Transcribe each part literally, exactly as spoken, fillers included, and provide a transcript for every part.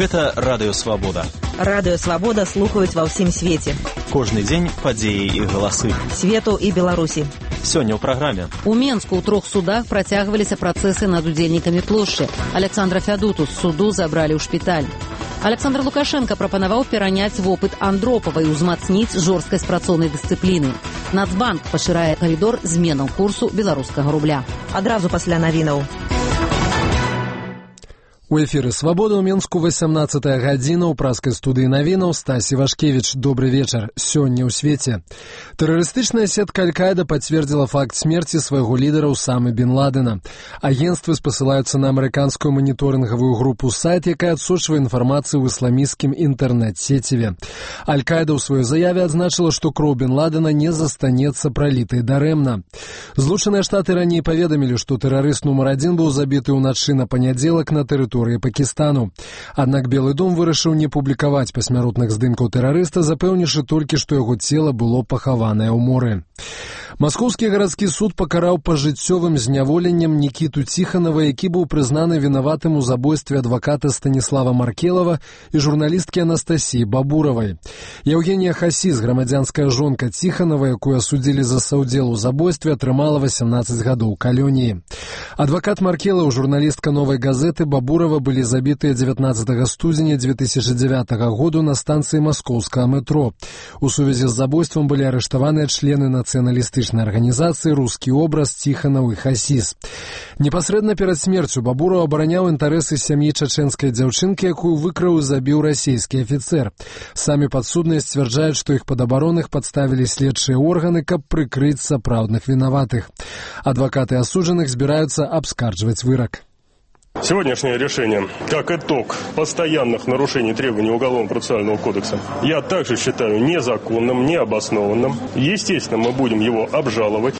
Гэта Радыё Свабода. Радыё Свабода слухаюць ва ўсім свеце. Кожны дзень падзеі і галасы Свету і Беларусі. Сёння ў праграме. У Менску ў трох судах працягваліся працэсы над удзельнікамі плошчы. Александра Фядуту з суду забралі ў шпіталь. Александр Лукашенко прапанаваў пераняць вопыт Андропава і ўзмацніць жорсткасць працоўнай дысцыпліны. Нацбанк пашырае калідор зменаў курсу беларускага рубля. Адразу пасля навінаў. У эфіры «Свабода» ў Менску васямнаццатая гадзіна ў праскай студыі навінаў Стасі Вашкевіч. Добры вечар. Сёння ў свеце. Тэрарыстычная сетка Аль-Каіда пацвердзіла факт смерці свайго лідара Усамы бен Ладена. Агенствы спасылаюцца на амерыканскую маніторынгавую групу сайт, якая адсочвае інфармацыю ў ісламісцкім інтэрнэт-сеціве. Аль-Каіда ў сваёй заяве адзначыла, што кроў бен Ладена не застанецца пралітай дарэмна. Злучаныя Штаты раней паведамілі, што тэрарыст нумар адзін быў забіты ўначы на панядзелак на тэрыторыі Пакістану. Аднак Белы дом вырашыў не публікаваць пасмяротных здымкаў тэрарыста, запэўніўшы толькі, што яго цела было пахаванае ў моры. Маскоўскі гарадскі суд пакараў пажыццёвым зняволеннем Нікіту Ціханова, які быў прызнаны вінаватым у забойстве адваката Станіслава Маркелава і журналісткі Анастасіі Бабуравай. Евгенія Хасіс, грамадзянская жонка Ціханова, якую асудзілі за саўдзел у забойстве, атрымала васямнаццаць гадоў калоніі. Адвакат Маркелаў, журналістка «Новай газеты» Бабурава былі забітыя дзевятнаццатага студзеня дзве тысячы дзявятага году на станцыі маскоўскага метро. У сувязі з забойствам былі арыштаваныя члены нацыяналістычнай арганізацыі «Рускі образ», Ціханаў і Хасіс. Непасрэдна перад смерцю Бабураў абараняў інтарэсы сям'і чачэнскай дзяўчынкі, якую выкраў і забіў расійскі афіцэр. Самі падсудныя сцвярджаюць, што іх падабароных падставілі следчыя органы, каб прыкрыць сапраўдных вінаватых. Адвакаты асуджаных збіраюцца абскарджваць вырак. Сегодняшнее решение, как итог постоянных нарушений требований Уголовно-процессуального кодекса, я также считаю незаконным, необоснованным. Естественно, мы будем его обжаловать.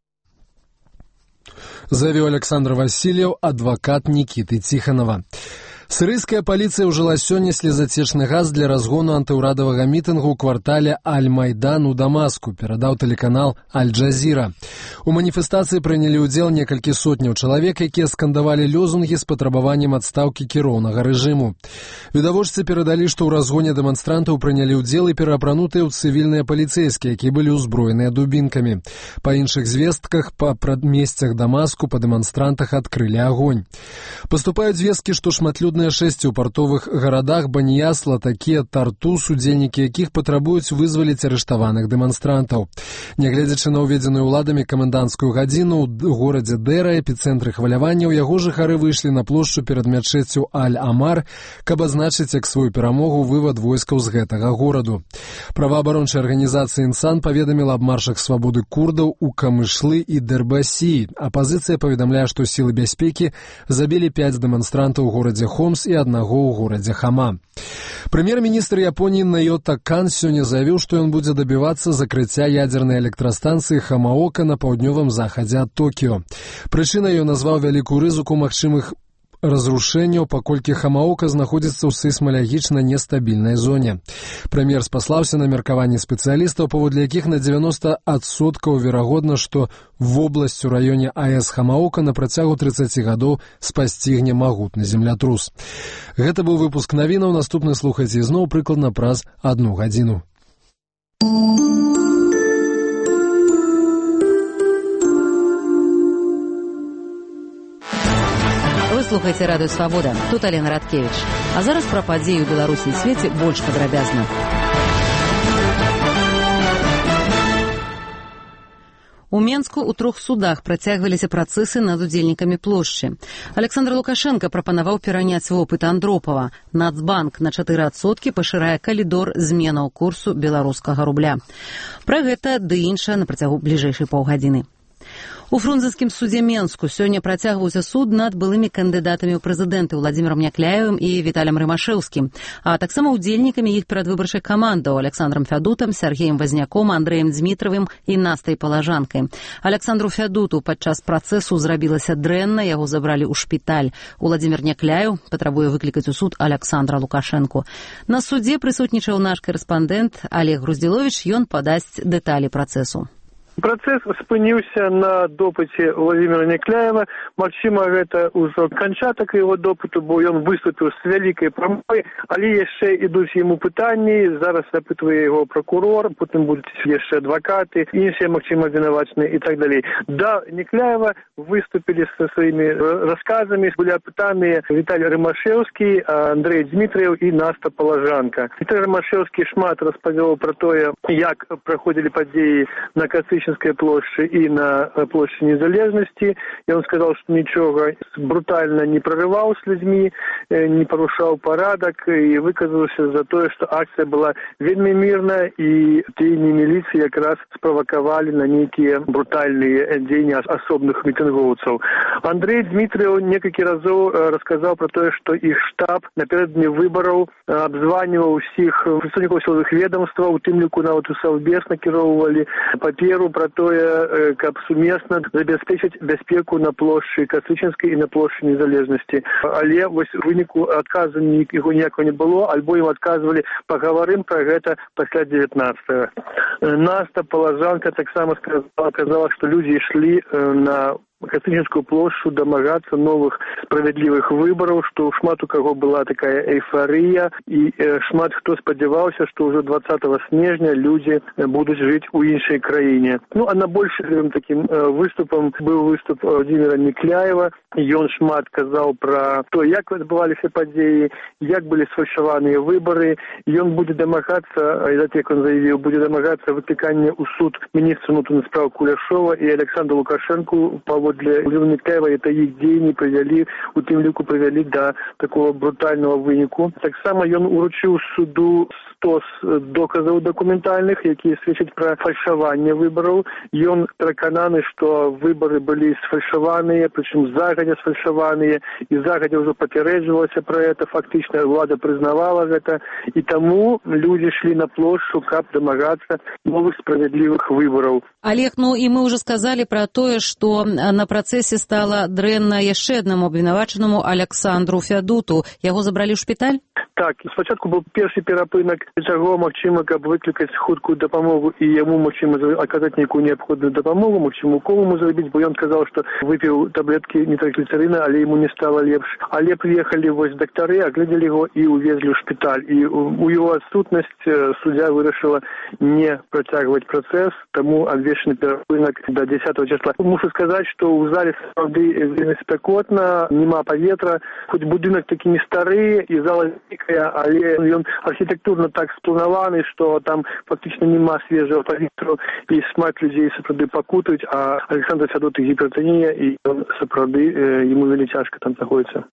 Заявил Александр Васильев, адвокат Никиты Тихонова. Сирыйская полиция ўжыла сёння слезацечны газ для разгону антыўрадавага мітынгу ў квартале Аль-Майдан у Дамаску, перадаў тэлеканал Аль-Джазіра. У маніфестацыі прынялі ўдзел некалькі сотняў чалавек, якія скандавалі лёзунгі з патрабаваннем адстаўкі кіроўнага рэжыму. Відавочцы перадалі, што ў разгоне дэманстрантаў прынялі ўдзел і пераапранутыя ў цывільныя паліцэйскія, якія былі ўзброеныя дубінкамі. Па іншых звестках, па прадмесцях Дамаску па дэманстрантах адкрылі агонь. Паступаюць звесткі, што шматлюдныя шэсці ў партовых гарадах Баньяс, Латаке, Тартус, удзельнікі якіх патрабуюць вызваліць арыштаваных дэманстрантаў. Нягледзячы на ўведзеную ўладамі каменданцкую гадзіну, ў горадзе Дэра, эпіцэнтры хваляванняў, яго жыхары выйшлі на плошчу перад мячэццю Аль-Амар, каб азначыць як сваю перамогу вывад войскаў з гэтага гораду. Праваабарончая арганізацыя «Інсан» паведаміла аб маршах свабоды курдаў у Камышлы і Дэрбасі. Апазіцыя паведамляе, што сілы бяспекі забілі пяць дэманстрантаў у горадзе Хомс і аднаго ў горадзе Хама. Прэм'ер-міністр Японіі Наёта Кан сёння заявіў, што ён будзе дабівацца закрыцця ядзернай электрастанцыі Хамаока на паўднёвым захадзе ад Токіё. Прычынай ён назваў вялікую рызыку магчымых разрушэнняў, паколькі Хамаока знаходзіцца ў сейсмалагічна нестабільнай зоне. Прэм'ер спаслаўся на меркаванні спецыялістаў, паводле якіх на дзевяноста адсоткаў верагодна, што вобласць у раёне АЭС Хамаока на працягу трыццаці гадоў спасцігне магутны землятрус. Гэта быў выпуск навінаў, наступны слухайце ізноў прыкладна праз адну гадзіну. Слухайце Радыё Свабода. Тут Алена Радкевіч. А зараз пра падзеі ў Беларусі і свеце больш падрабязна. У Менску ў трох судах працягваліся працэсы над удзельнікамі плошчы. Александр Лукашенко прапанаваў пераняць вопыт Андропава. Нацбанк на чатыры адсоткі пашырае калідор зменаў курсу беларускага рубля. Пра гэта ды іншае на працягу бліжэйшай паўгадзіны. У Фрунзенскім судзе Менску сёння працягваўся суд над былымі кандыдатамі ў прэзідэнты Владзімірам Някляевым і Віталем Рымашэўскім, а таксама удзельнікамі іх перадвыбарчай камандаў Александрам Фядутам, Сергеем Вазняком, Андрэем Дзмітравым і Настай Палажанкай. Александру Фядуту падчас працэсу зрабілася дрэнна, яго забралі ў шпіталь. Владзімір Някляеў патрабуе выклікаць у суд Александра Лукашэнку. На судзе прысутнічаў наш карэспандэнт Олег Груздзіловіч, ён падасць дэталі працэсу. Працэс спыніўся на допыце Владимира Некляева. Магчыма, гэта ўжо канчатак яго допыту, бо ён выступіў з вялікай прамовай, але яшчэ ідуць яму пытанні. Зараз запытвае яго прокурор, потым будуць яшчэ адвакаты, іншыя, магчыма, вінавачныя і так далей. Да Некляева выступілі са сваімі расказамі, былі апытаныя Віталій Рымашэўскі, Андрей Дмітрыеў і Наста Палажанка. Віталій Рымашэўскі шмат распавёў пра тое, як праходзілі падзеі на Касычынскай плошчы і на плошчы Незалежнасці. Ён сказаў, што нічога брутальна не прарываў з людзьмі, не парушаў парадак і выказаўся за тое, што акцыя была вельмі мірная і дзеянні міліцыі якраз справакавалі на нейкія брутальныя дзеянні асобных мітынгоўцаў. Андрей Дмітрыеў некалькі разоў расказаў пра тое, што іх штаб напярэдадні выбараў абзваніваў усіх прадстаўнікоў сілавых ведомстваў, у тым ліку нават у Саўбез накіроўвалі паперу пра тое, каб сумесна забяспечыць бяспеку на плошчы Касычынскай і на плошчы Незалежнасці. Але вось у выніку адказу яго ніякого не было, альбо ім адказвалі пагаварым пра гэта пасля дзевятнаццатага. Наста Палажанка таксама сказала, казала, што людзі ішлі на Касычынскую плошчу дамагацца новых справядлівых выбараў, што шмат у каго была такая эйфарыя і шмат хто спадзяваўся, што ўжо двадцатага снежня людзі будуць жыць у іншай краіне. Ну, а на большым такім выступам быў выступ Владимира Некляева. Ён шмат казаў пра то, як адбываліся падзеі, як былі сфальшаваныя выбары. Ён будзе дамагацца, як ён заявіў, будзе дамагацца выклікання ў суд міністра ўнутраных спраў Куляшова і Александра Лукашэнку па для Владимира Некляева это их дзеянні прывялі, у тым ліку прывялі да такого брутального выніку. Таксама ён уручыў суду сто доказаў дакументальных, якія сведчаць пра фальшаванне выбараў. Ён перакананы, што выбары былі сфальшаваныя, прычым загадзя сфальшаваныя, і загадзя ўжо папярэджвалася пра гэта, фактычна ўлада прызнавала гэта, і таму людзі ішлі на плошчу, каб дамагацца новых справядлівых выбараў. Олег, ну і мы ўжо сказалі пра тое, што на працэсе стала дрэнна яшчэ аднаму абвінавачанаму Александру Фядуту. Яго забралі ў шпіталь? Так, спачатку быў першы перапынак, чаго магчыма, каб выклікаць хуткую дапамогу і яму магчыма аказаць нейкую неабходную дапамогу, магчыма, укол зрабіць, бо ён казаў, што выпіў таблеткі нітрагліцэрына, але яму не стала лепш. Але прыехалі вось дактары, агледзелі яго і увезлі ў шпіталь. І у яго адсутнасць суддзя вырашыла не працягваць працэс, таму абвешчаны перапынак да дзесятага числа. Мушу сказаць, што ў зале сапраўды вельмі спякотна, няма паветра, хоць будынак такі не стары і зала вялікая, але ён архітэктурна так спланаваны, што там фактычна няма свежага паветру і шмат людзей сапраўды пакутаюць, а Александр Фядуты гіпертанія і ён сапраўды яму вельмі цяжка там знаходіцца.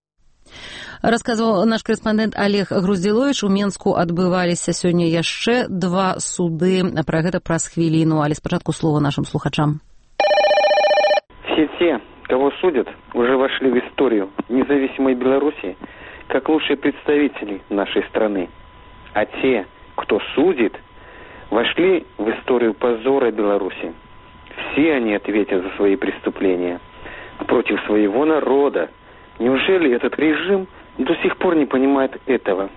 Расказваў наш корэспандэнт Олег Груздзіловіч. У Менску адбываліся сёння яшчэ два суды. Пра гэта праз хвіліну, але спачатку слова нашим слухачам. Все те, кого судят, уже вошли в историю независимой Беларуси как лучшие представители нашей страны. А те, кто судит, вошли в историю позора Беларуси. Все они ответят за свои преступления против своего народа. Неужели этот режим до сих пор не понимает этого?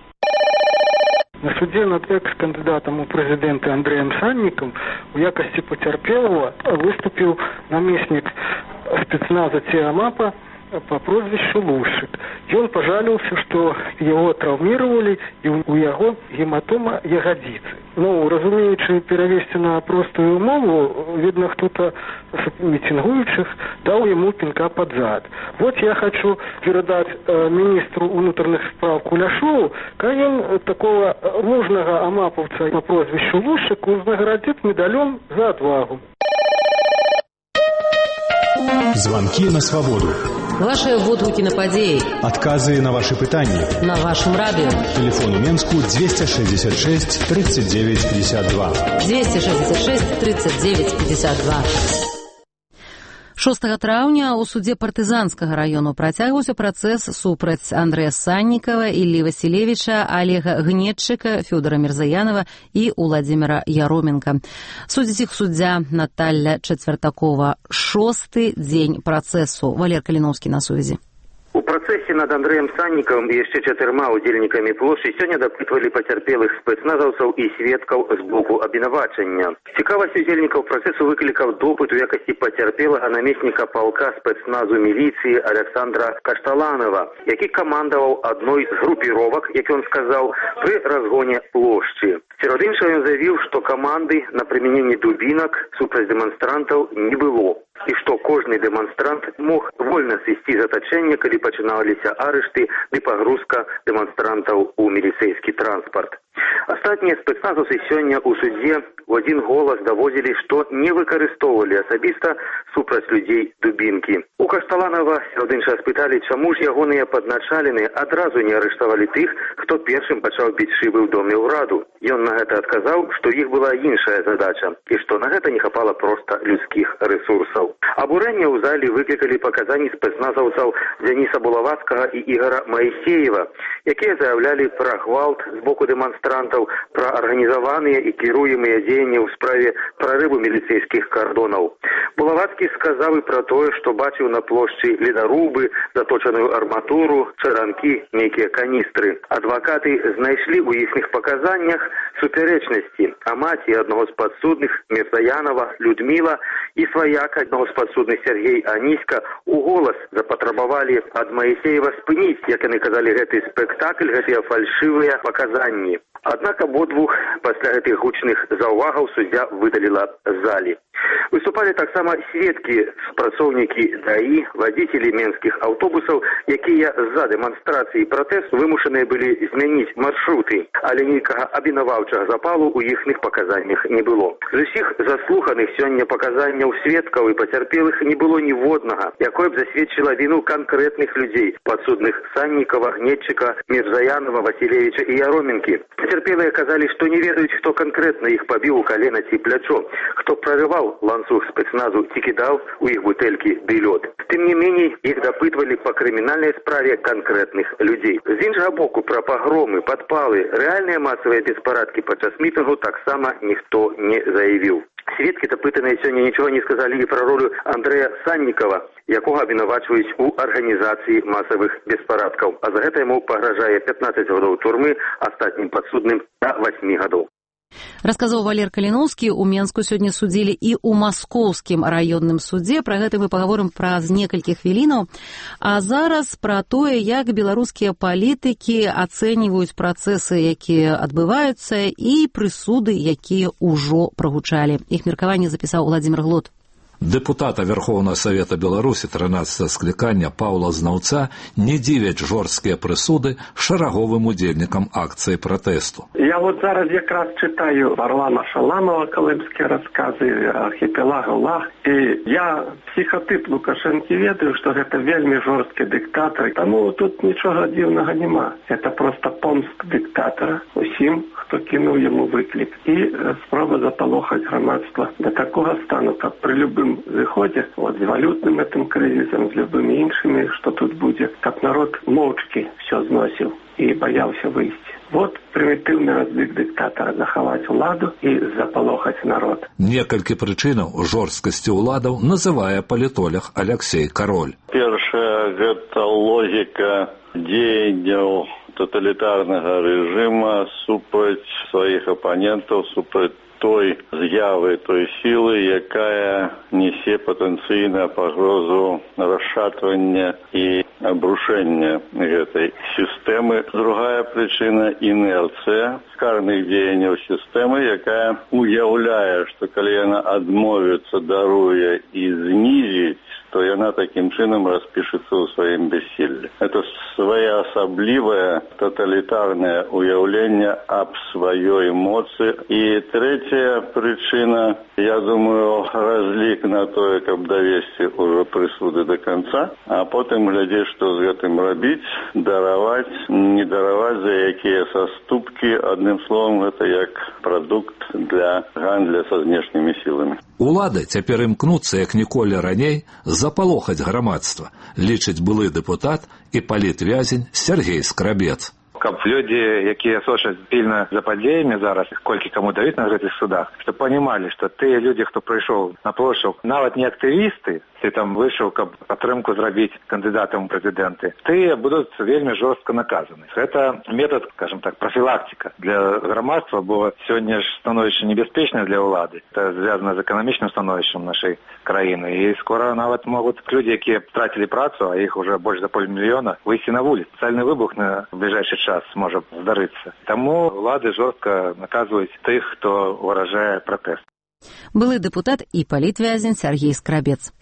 На суде над экс-кандидатом у президента Андреем Санником в якости потерпелого выступил наместник спецназа ТИАМАПа по прозвищу Лушик. И он пожалился, что его травмировали, и у яго гематома ягодицы. Ну, разумеючи, перевести на простую мову, видно, кто-то с митингующих дал ему пинка под зад. Вот я хочу передать э, министру внутренних справ Куляшову, как он такого мужного амаповца по прозвищу Лушик вознаградит медалем за отвагу. Звонки на свободу. Ваши водгукі на падзеі. Адказы на ваши пытанні. На вашем радио. Телефон у Менску двести шестьдесят шесть тридцать девять пятьдесят два. двести шестьдесят шесть тридцать девять пятьдесят два. шостага траўня ў судзе партызанскага раёну працягваўся працэс супраць Андрэя Саннікава, Іллі Васілевіча, Олега Гнетчыка, Фёдора Мірзаянова і Уладзіміра Яроменка. Судзіць іх суддзя Наталья Чацвяртакова. Шосты дзень працэсу. Валер Каліноўскі на сувязі. У працэсе над Андрэем Саннікавым і яшчэ чатырма удзельнікамі плошчы сёння дапытвалі пацярпелых спецназаўцаў і сведкаў з боку абвінавачання. Цікавасць удзельнікаў працэсу выклікаў допыт у якасці пацярпелага намесніка палка спецназу міліцыі Александра Кашталанова, які камандаваў адной з групіровак, як ён сказаў, пры разгоне плошчы. Сярод іншага ён заявіў, што каманды на прымяненне дубінак супраць дэманстрантаў не было, і што кожны дэманстрант мог вольна сысці з атачэння, калі пачыналіся арышты ды пагрузка дэманстрантаў у міліцэйскі транспарт. Астатнія спецназаўцы сёння ў судзе у адзін голас даводзілі, што не выкарыстоўвалі асабіста супраць людзей дубінкі. У Кашталанова сярод іншага спыталі, чаму ж ягоныя падначаленыя адразу не арыштавалі тых, хто першым пачаў біць шыбы ў доме ўраду. Ён на гэта адказаў, што іх была іншая задача і што на гэта не хапала проста людскіх рэсурсаў. Абурэнне ў залі выклікалі паказанні спецназаўцаў Дзяніса Булавацкага і Ігора Маісеева, якія заяўлялі пра гвалт з боку дэманстрантаў, пра арганізаваныя і кіруемыя дзеянні ў справе прарыву міліцэйскіх кардонаў. Булавацкі сказаў і пра тое, што бачыў на плошчы ледарубы, заточаную арматуру, чаранкі, нейкія каністры. Адвакаты знайшлі ў іхных паказаннях супярэчнасці, а маці аднаго з падсудных Мірзаянова Людміла і сваяк аднаго з падсудных Сергей Аніська у голас запатрабавалі ад Маісеева спыніць, як яны казалі, гэты спектакль, гэтыя фальшывыя паказанні. Аднак абодвух пасля гэтых гучных заўвагаў суддзя выдаліла з залі. Выступалі таксама сведкі, супрацоўнікі ДАІ, вадзіцелі менскіх аўтобусаў, якія з-за дэманстрацыі і пратэсту вымушаныя былі змяніць маршруты, але нейкага абвінаваўчага запалу ў іхных паказаннях не было. З усіх заслуханых сёння паказанняў сведкаў і пацярпелых не было ніводнага, якое б засведчыла віну канкрэтных людзей, падсудных Саннікава, Гнетчыка, Мірзаянова, Васілевіча і Яроменкі. Пацярпелыя казалі, што не ведаюць, хто канкрэтна іх пабіў у калена ці плячо, хто прарываў ланцуг спецназу ці кідаў у іх бутэлькі ды лёд. Тым не меней, іх дапытвалі па крымінальнай справе канкрэтных людзей. З іншага боку, пра пагромы, падпалы, рэальныя масавыя беспарадкі падчас мітынгу таксама ніхто не заявіў. Сведкі дапытаныя сёння нічога не сказалі і пра ролю Андрэя Саннікава, якога абвінавачваюць у арганізацыі масавых беспарадкаў. А за гэта яму пагражае пятнаццаць гадоў турмы, астатнім падсудным да васьмі гадоў. Расказаў Валер Каліноўскі. У Менску сёння судзілі і ў маскоўскім раённым судзе. Пра гэта мы пагаворым праз некалькі хвілінаў. А зараз пра тое, як беларускія палітыкі ацэньваюць працэсы, якія адбываюцца, і прысуды, якія ўжо прагучалі. Іх меркаванне запісаў Владзімір Глот. Депутата Верховного Совета Беларуси тринадцатого скликання Павла Знаўца не дзівяць жорсткія прысуды шараговым удзельнікам акцыі пратэсту. Я вот зараз якраз читаю Варлама Шаламова калымскія расказы архіпелага Лаг, і я псіхатып Лукашэнкі ведаю, што гэта вельмі жорсткі дыктатар, таму тут нічога дзіўнага няма. Это просто помск дыктатара усім, хто кінуў яму выклік, і спроба запалохаць грамадства да такога стану, каб пры любым выходе, вот, с валютным этим кризисом, с любыми іншими, что тут будет, как народ молчки все зносил и боялся выйти. Вот примитивный развик диктатора — захаваць уладу и запалохаць народ. Некалькі прычынаў жорсткасці ўладаў называе палітолог Алексей Король. Першая — гэта логика дзеянняў тоталітарнага рэжыма супраць сваіх апанентаў, супраць той з'явы, той сілы, якая несе патэнцыйную пагрозу расшатвання і абрушэння гэтай сістэмы. Другая прычына — інерцыя карных дзеянняў сістэмы, якая уяўляе, што калі яна адмовіцца, даруе і знізіць, то яна таким чынам распішыцца ў сваім бессіллі. Это своеасаблівае тоталітарнае уяўленне аб сваёй моцы. І третья прычына, я думаю, разлік на тое, каб давесці ўжо прысуды до конца, а потым глядзець, што з гэтым рабіць, дараваць, не дараваць, за якія саступкі. Адным словом, гэта як прадукт для гандля са знешнімі сіламі. Улады цяпер імкнуцца, як ніколі раней, запалохаць грамадства, лічыць былы дэпутат і палітвязень Сергей Скрабец. каб людзі, якія сочаць пільна за падзеямі зараз, колькі каму даюць на гэтых судах, што панімалі, што тыя людзі, хто прыйшоў на плошчу, нават не актывісты, ты там выйшаў, каб падтрымку зрабіць кандыдатам у прэзідэнты, тыя будуць вельмі жорстка наказаны. Гэта метад, скажем так, профілактика для грамадства, бо сёння ж становішча небяспечнае для ўлады. Это звязана з эканамічным становішчам нашай краіны. І скора нават могуць людзі, якія страцілі працу, а іх уже больш за паўмільёна, выйсці на вуліц. Сацыяльны выбух на бліжэйшы час можа здарыцца. Таму ўлады жорстка наказваюць тых, хто выражае пратэст. Былы дэпутат і палітвязень Сергей Скрабец.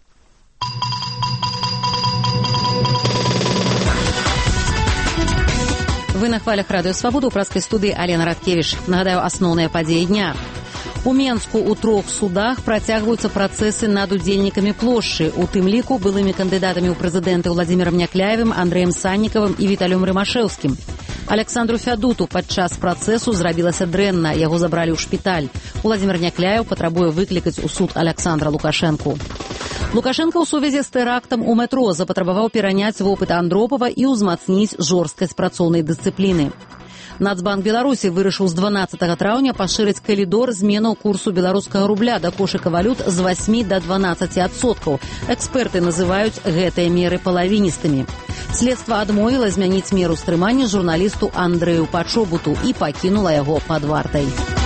Вы на хвалях Радыё Свабода, у праскай студыі Алена Радкевіч. Нагадаю, асноўныя падзеі дня. У Менску ў трох судах працягваюцца працэсы над удзельнікамі плошчы, у тым ліку былымі кандыдатамі ў прэзідэнты Владзімірам Някляевым, Андрэем Саннікавым і Віталём Рымашэўскім. Александру Фядуту падчас працэсу зрабілася дрэнна, яго забралі ў шпіталь. Владзімір Някляеў патрабуе выклікаць у суд Александра Лукашэнку. Лукашенко ў сувязі з тэрактам у метро запатрабаваў пераняць вопыт Андропава і ўзмацніць жорсткасць працоўнай дысцыпліны. Нацбанк Беларусі вырашыў з дванаццатага траўня пашырыць калідор зменаў курсу беларускага рубля да кошыка валют з васьмі да дванаццаці адсоткаў. Эксперты называюць гэтыя меры палавіністымі. Следства адмовіла змяніць меру стрымання журналісту Андрэю Пачобуту і пакінула яго пад вартай.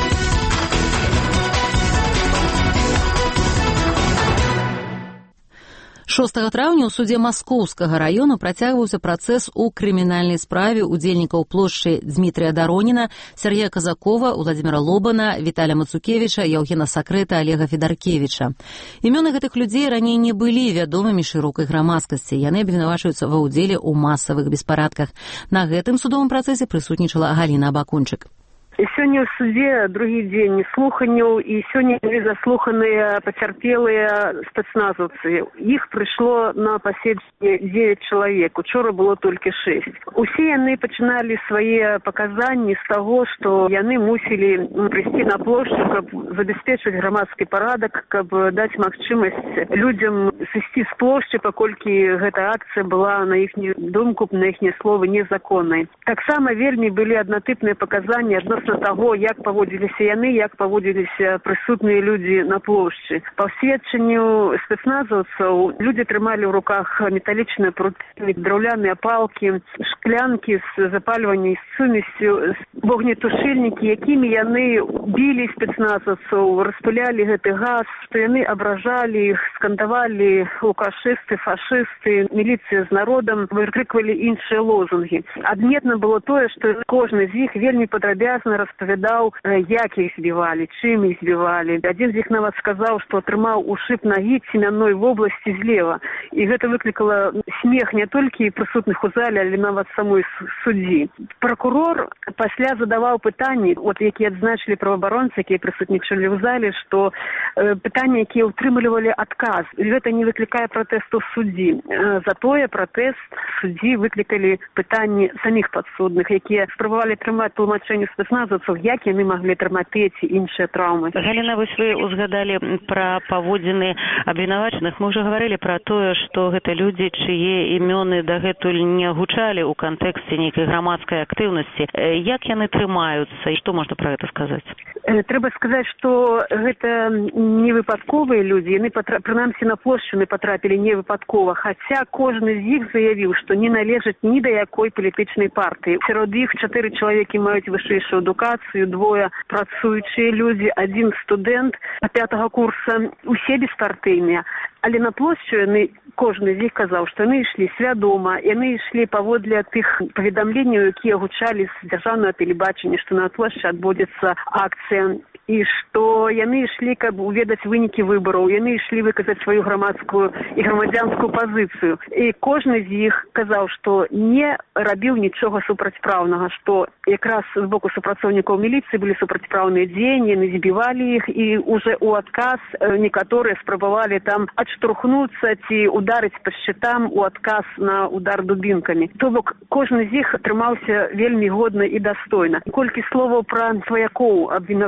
шостага траўня ў судзе Маскоўскага раёну працягваўся працэс у крымінальнай справе удзельнікаў плошчы Дмітрия Дороніна, Сергея Казакова, Владзіміра Лобана, Віталя Мацукевіча, Яўгена Сакрэта, Олега Федаркевіча. Імёны гэтых людзей раней не былі вядомымі шырокай грамадскасці. Яны абвінавачваюцца ва ўдзеле ў масавых беспарадках. На гэтым судовым працэсе прысутнічала Галіна Абакунчык. Сёння ў судзе другі дзень слуханняў, і сёння заслуханыя пацярпелыя спецназаўцы. Іх прыйшло на паседжанне дзевяць чалавек, учора было толькі шэсць. Усе яны пачыналі свае паказанні з таго, што яны мусілі прыйсці на плошчу, каб забяспечыць грамадскі парадак, каб даць магчымасць людзям сысці з плошчы, паколькі гэта акцыя была, на іхнюю думку, на іхнія словы, незаконнай. Таксама вельмі былі аднатыпныя паказанні адносно таго, як паводзіліся яны, як паводзіліся прысутныя людзі на плошчы. Па сведчанню спецназаўцаў, людзі трымалі ў руках металічныя пруты, драўляныя палкі, шклянкі з запальваннем з сумессю, вогнетушыльнікі, якімі яны білі спецназаўцаў, распылялі гэты газ, што яны абражалі іх, скандавалі лукашысты, фашысты, міліцыя з народам, выкрыквалі іншыя лозунгі. Адметна было тое, што кожны з іх вельмі падрабязна распавядаў, як іх збівалі, чым іх збівалі. Адзін з іх нават сказаў, што атрымаў ушыб нагі цемянной вобласці злева. І гэта выклікала смех не толькі прысутных у зале, але нават самой суддзі. Пракурор пасля задаваў пытанні, от якія адзначылі праваабаронцы, якія прысутнічалі ў зале, што э, пытанні, якія ўтрымлівалі адказ. І гэта не выклікае пратэсту суддзі. Э, затое пратэст суддзі выклікалі пытанні саміх падсудных, якія спрабавалі трымаць тлумачэнне спецназаўцаў, як яны маглі атрымаць тыя ці іншыя траўмы. Галіна, вось вы узгадалі пра паводзіны абвінавачаных. Мы ўжо гаварылі пра тое, што гэта людзі, чые імёны дагэтуль не гучалі ў кантэксце нейкай грамадскай актыўнасці. Як яны трымаюцца і што можна пра гэта сказаць? Трэба сказаць, што гэта не выпадковыя людзі. Яны патра... прынамсі на плошчу не патрапілі не выпадкова, хаця кожны з іх заявіў, што не належаць ні да якой палітычнай партыі. Сярод іх чатыры чалавекі маюць вышэйшую адукацыю, двое працуючыя людзі, адзін студэнт пятага курса, усе беспартыйныя. Але на плошчу яны, кожны з іх казаў, што яны ішлі свядома, яны ішлі паводле тых паведамленняў, якія гучалі з дзяржаўнага тэлебачання, што на плошчы адбудзецца акцыя, і што яны ішлі, каб уведаць вынікі выбараў, яны ішлі выказаць сваю грамадскую і грамадзянскую пазіцыю. І кожны з іх казаў, што не рабіў нічога супрацьпраўнага, што якраз з боку супрацоўнікаў міліцыі былі супрацьпраўныя дзеянні, яны збівалі іх, і уже ў адказ некаторыя спрабавалі там адштурхнуцца ці ударыць па шчытам у адказ на удар дубінкамі. То бок кожны з іх атрымаўся вельмі годна і дастойна. Колькі словаў пра сваякоў абвінавачаных.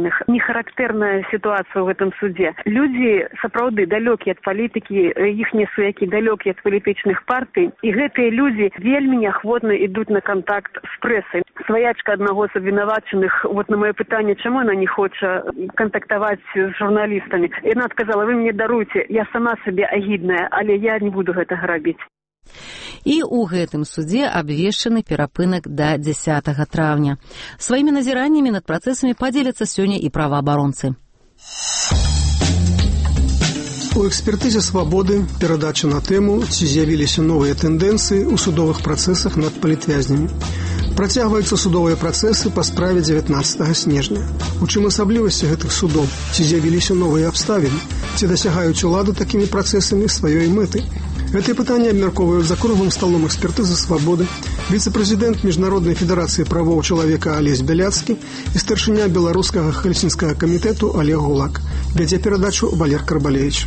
обвинуваченных. Не характерная ситуация в этом суде. Люди, сапраўды, далекие от политики, ихние свояки далекие от политичных партий, и гэтые люди вельми неохотно идут на контакт с прессой. Своячка одного с обвинуваченных, вот на мое питание, чему она не хочет контактовать с журналистами. И она сказала: вы мне даруйте, я сама себе агидная, але я не буду гэтага рабіць. І ў гэтым судзе абвешчаны перапынак да дзесятага траўня. Сваімі назіраннямі над працэсамі падзеляцца сёння і праваабаронцы. У экспертызе «Свабоды» перадача на тэму, ці з'явіліся новыя тэндэнцыі ў судовых працэсах над палітвязнямі. Працягваюцца судовыя працэсы па справе дзевятнаццатага снежня. У чым асаблівасці гэтых судоў? Ці з'явіліся новыя абставіны? Ці дасягаюць улады такімі працэсамі сваёй мэты? Гэтые пытанні абмяркоўваюць за круглым сталом экспертызы «Свабоды» віцэ-прэзідэнт Міжнароднай федэрацыі правоў чалавека Алесь Бяляцкі і старшыня беларускага хельсінскага камітэту Олег Гулак. Вядзе перадачу Валер Карбалевич.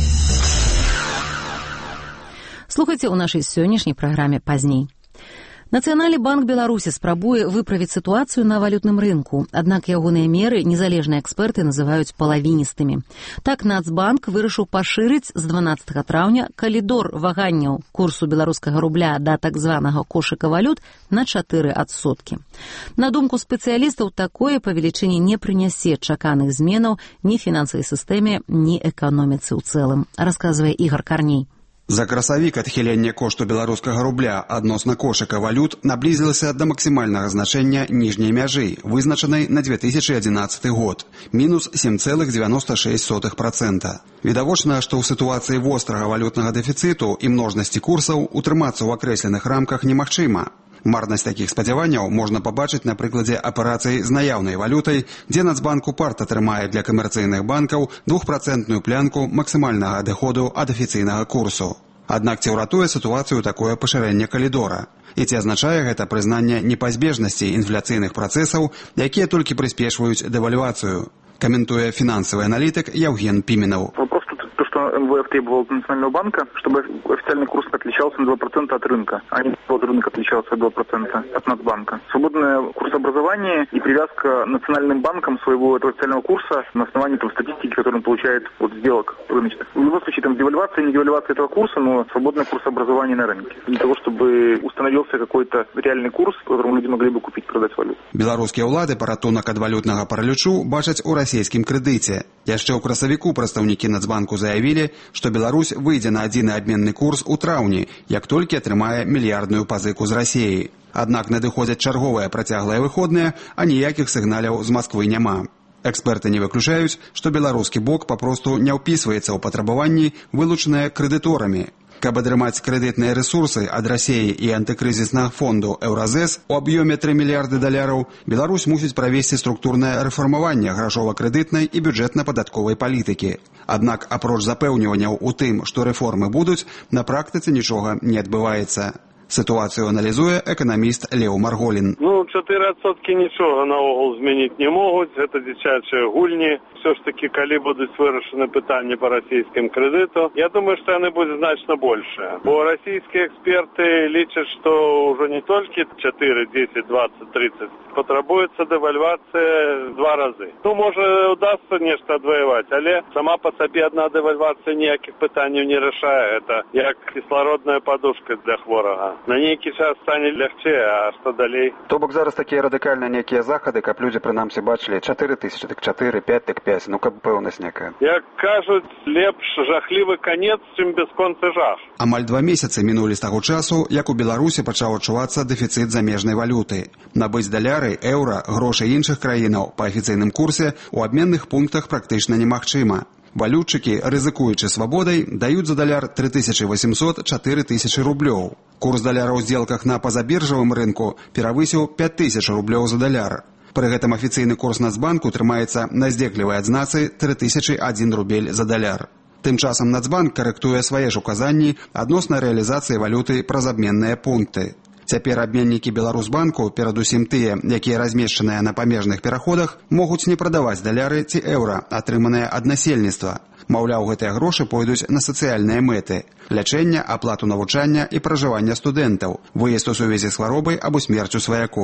Слухайце ў нашай сённяшняй праграме пазней. Нацыянальны банк Беларусі спрабуе выправіць сітуацыю на валютным рынку, аднак ягоныя меры незалежныя эксперты называюць палавіністымі. Так Нацбанк вырашыў пашырыць з дванаццатага траўня калідор ваганняў курсу беларускага рубля да так званага кошыка валют на чатыры адсоткі. На думку спецыялістаў, такое павелічэнне не прынясе чаканых зменаў ні фінансавай сістэме, ні эканоміцы ў цэлым, расказвае Ігор Карней. За красавік адхілення кошту беларускага рубля адносна кошыка валют наблізілася да максімальнага значэння ніжняй мяжы, вызначанай на две тысячы адзінаццаты год, мінус сем цэлых дзевяноста шэсць сотых працэнта. Відавочна, што ў сітуацыі вострага валютнага дэфіцыту і множнасці курсаў утрымацца ў акрэсленых рамках немагчыма. Марнасць такіх спадзяванняў можна пабачыць на прыкладзе аперацый з наяўнай валютай, дзе Нацбанк упарта трымае для камерцыйных банкаў двухпрацэнтную плянку максімальнага адыходу ад афіцыйнага курсу. Аднак ці ўратуе сітуацыю такое пашырэнне калідора? І ці азначае гэта прызнанне непазбежнасці інфляцыйных працэсаў, якія толькі прыспешваюць дэвальвацыю? Каментуе фінансавы аналітык Евген Пименов. Что эм вэ эф требовал от Национального банка, чтобы официальный курс отличался на два процента от рынка, а не от рынка отличался на два процента от Нацбанка. Свободное курсообразование и привязка Национальным банком своего этого официального курса на основании там, статистики, которую он получает от сделок рыночных. В любом случае, там девальвация, не девальвация этого курса, но свободное курсообразование на рынке. Для того, чтобы установился какой-то реальный курс, по которому люди могли бы купить, продать валюту. Беларускія ўлады паратунак ад валютнага паралічу бачаць у расійскім крэдыце. Яшчэ ў красавіку прадстаўнікі Нацбанку заявілі, што Беларусь выйдзе на адзіны абменны курс у траўні, як толькі атрымае мільярдную пазыку з Расіі. Аднак надыходзяць чарговыя працяглыя выходныя, а ніякіх сігналяў з Масквы няма. Эксперты не выключаюць, што беларускі бок папросту не ўпісваецца ў патрабаванні, вылучаныя крэдыторамі. Каб атрымаць крэдытныя рэсурсы ад Расіі і антыкрызіснага фонду «Еўразэс» у аб'ёме тры мільярды даляраў, Беларусь мусіць правесці структурнае рэфармаванне грашова-крэдытнай і бюджэтна-падатковай палітыкі. Аднак, апроч запэўніванняў у тым, што рэформы будуць, на практыцы нічога не адбываецца. Ситуацию анализуя экономист Лео Марголин. Ну, чатыры адсоткі нічога наогул змяніць не могуць. Гэта дзіцячыя гульні. Все ж таки, калі будуць вырашаны пытанні по расійскім крэдыту, я думаю, што яны будуць значна большыя. Бо расійскія эксперты лічаць, што ўжо не толькі чатыры, дзесяць, дваццаць, тридцать. Потребуецца дэвальвацыя два разы. Ну, можа, удасться нешта адваяваць, але сама по сабе одна дэвальвацыя ніякіх пытанняў не рашае. Это як кіслародная подушка для хворага. На нейкі час стане лягчэй, а што далей? То бок зараз такія радыкальныя некія захады, каб людзі прынамсі бачылі чатыры тысячы, так чатыры, пяць, так пяць, ну каб пэўнасць некая. Як кажуць, лепш жахлівы канец, чым бясконцы жах. Амаль два месяцы мінулі з таго часу, як у Беларусі пачаў адчувацца дэфіцыт замежнай валюты. Набыць даляры, еўра, грошай іншых краінаў па афіцыйным курсе ў абменных пунктах практычна немагчыма. Валютчыкі, рызыкуючы свабодай, даюць за даляр тры тысячы восемьсот - чатыры тысячы рублёў. Курс даляра ў здзелках на пазабіржавым рынку перавысіў пяць тысяч рублёў за даляр. Пры гэтым афіцыйны курс Нацбанку трымаецца на здзеклівай адзнацы тры тысячы адзін рубель за даляр. Тым часам Нацбанк карэктуе свае ж указанні адносна рэалізацыі валюты праз абменныя пункты. Цяпер абменнікі Беларусбанку, перадусім тыя, якія размешчаныя на памежных пераходах, могуць не прадаваць даляры ці еўра, атрыманыя ад насельніцтва. Маўляў, гэтыя грошы пойдуць на сацыяльныя мэты – лячэння, аплату навучання і пражывання студэнтаў, выезд у сувязі з хваробай або смерцю сваякоў.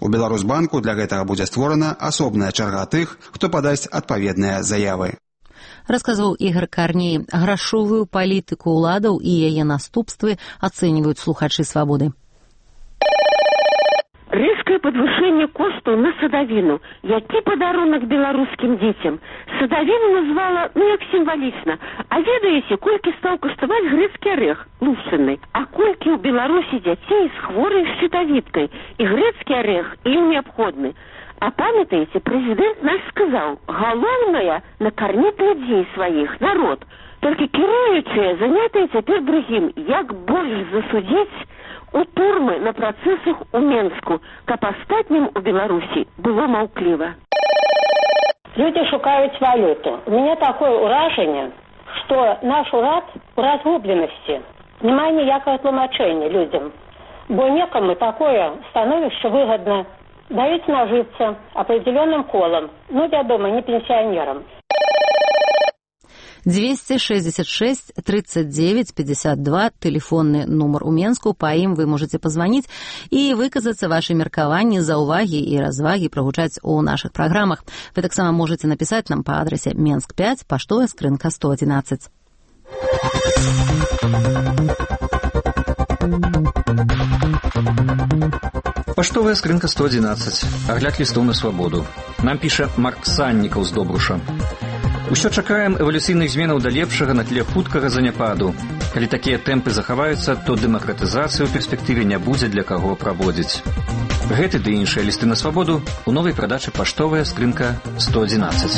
У Беларусьбанку для гэтага будзе створана асобная чарга тых, хто падасць адпаведныя заявы. Расказваў Ігор Карней. Грашовую палітыку ўладаў і яе наступствы ацэньваюць слухачы «Свабоды». Резкое подвышение коштов на садовину. Які подарунок белорусским детям? Садовину назвала, ну, як символично. А ведаете, кольки стал коштовать грецкий орех лущеный? А кольки у Беларуси детей с хворой щитовидкой? И грецкий орех им необходны. А памятаете, президент наш сказал, головное — накормить людей своих, народ. Только кіруючыя занятыя цяпер другим, як больш засудзіць у турмы на працэсах у Менску, каб астатнім у Беларусі было маўкліва. Люди шукаюць валюту. У меня такое ўражанне, что наш урад у разгубленасці. Нема ніякага тлумачэння людям. Бо некому такое становішча выгодно даюць нажыцца определенным колам. Ну, вядома, не пенсионерам. двести шестьдесят шесть тридцать девять пятьдесят два, телефонный номер у Менску, по ім вы можете позвонить и выказаться ваши меркаванні, заўвагі и развагі прогучаць у наших программах. Вы таксама можете написать нам по адресе Менск пять, поштовая скрынка сто одиннадцать. Паштовая скрынка сто одиннадцать. Агляд лістоў на свабоду. Нам піша Марк Саннікаў з Добруша. Усё чакаем эвалюцыйных зменаў да лепшага на тле хуткага заняпаду. Калі такія тэмпы захаваюцца, то дэмакратызацыю ў перспектыве не будзе для каго праводзіць. Гэты ды іншыя лісты на свабоду у новай прадачы паштовая скрынка сто одиннадцать.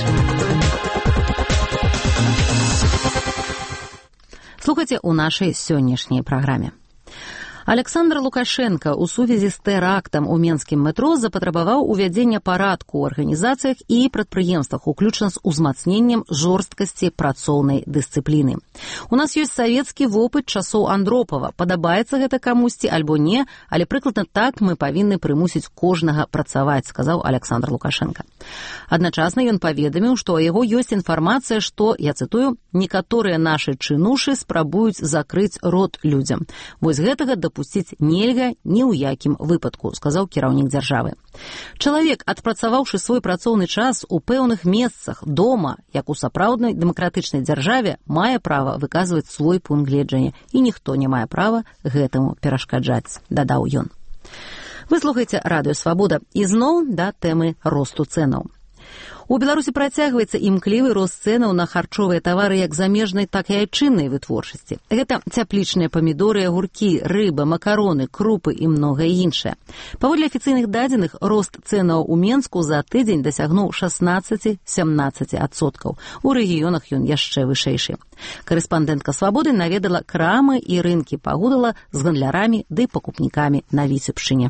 Слухайте у нашай сённяшняй праграме. Александр Лукашенко у сувязі з тэрактам у менскім метро запатрабаваў увядзення парадку ў арганізацыях і прадпрыемствах, уключна з узмацненнем жорсткасці працоўнай дысцыпліны. У нас ёсць савецкі вопыт часоў Андропава. Падабаецца гэта камусьці альбо не, але прыкладна так мы павінны прымусіць кожнага працаваць, сказаў Александр Лукашенко. Адначасна ён паведаміў, што ў яго ёсць інфармацыя, што, я цытую, некаторыя нашы чынушы спрабуюць закрыць рот людзям. Вось гэтага дапусціць нельга ні ў якім выпадку, сказаў кіраўнік дзяржавы. Чалавек, адпрацаваўшы свой працоўны час у пэўных месцах дома, як у сапраўднай дэмакратычнай дзяржаве, мае права выказваць свой пункт гледжання, і ніхто не мае права гэтаму перашкаджаць, дадаў ён. Вы слухаеце радыё «Свабода» і зноў да тэмы росту цэнаў. У Беларусі працягваецца імклівы рост цэнаў на харчовыя тавары як замежнай, так і айчыннай вытворчасці. Гэта цяплічныя памідоры, агуркі, рыба, макароны, крупы і многае іншае. Паводле афіцыйных дадзеных, рост цэнаў у Менску за тыдзень дасягнуў шаснаццаць-сямнаццаць адсоткаў. У рэгіёнах ён яшчэ вышэйшы. Карэспандэнтка «Свабоды» наведала крамы і рынкі, пагудала з гандлярамі ды пакупнікамі на Віцебшчыне.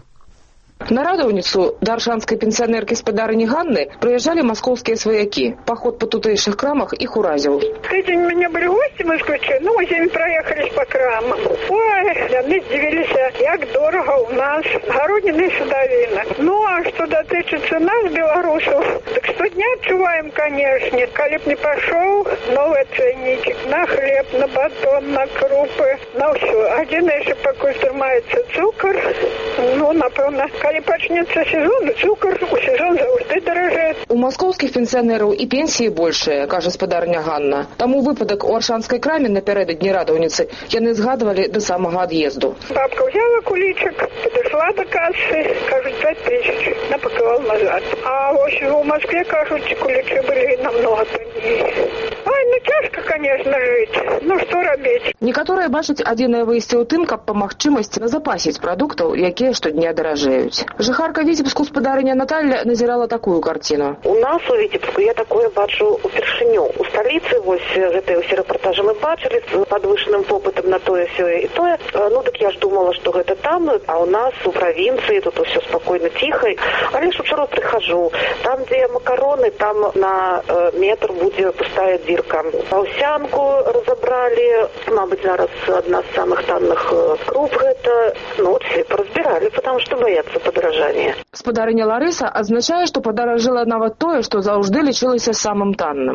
На радаўніцу да аршанскай пенсіянеркі-спадарыні Ганны прыязджалі маскоўскія сваякі. Паход по тутейшых крамах іх уразіў. Тыдзень у меня были гости москвичи, ну, мы с ними проехались по крамам. Ой, они удивились, як дорого у нас городина и садовина. Ну, а что дотычется нас, белорусов, так что дня отчуваем, конечно. Коли б не пошел, новые ценники на хлеб, на батон, на крупы, на все. Один еще пока стырмается цукор, ну, напевно, калі пачнецца сезон, цукар у сезон заўжды даражэе. У маскоўскіх пенсіянераў і пенсіі большыя, кажа спадарня Ганна. Таму выпадак у аршанскай краме напярэдадні радаўніцы яны згадвалі да самага ад'езду. Бабка взяла кулічак, подошла до кассы, кажуть, пять тысяч, напаковал назад. А вось у Москве, кажуть, куличи были намного таннее. Ой, ну тяжко, конечно, жить. Ну что робіць? Некаторыя бачаць адзінае выйсце ў тым, каб па магчымасці назапасіць прадуктаў, якія штодня даражэюць. Жыхарка Віцебску спадарыня Наталья назірала такую картину. У нас у Віцебску я такое бачу упершыню. У столицы вось гэтыя ўсе рэпартажы мы бачылі з падвышаным попытам на тое сёе і тое. Ну так я ж думала, што гэта там, а у нас у правінцыі тут усё спакойна ціха. Але ж учора прыхожу, там дзе макароны, там на э, метр будзе пустая дзірка. Аўсянку разабралі, мабыць, зараз адна з самых танных э, круп гэта. Ну, все поразбіралі, потому што баяцца падаражання. Спадарыня Ларыса адзначае, што падаражэла нават тое, што заўжды лічылася самым танным.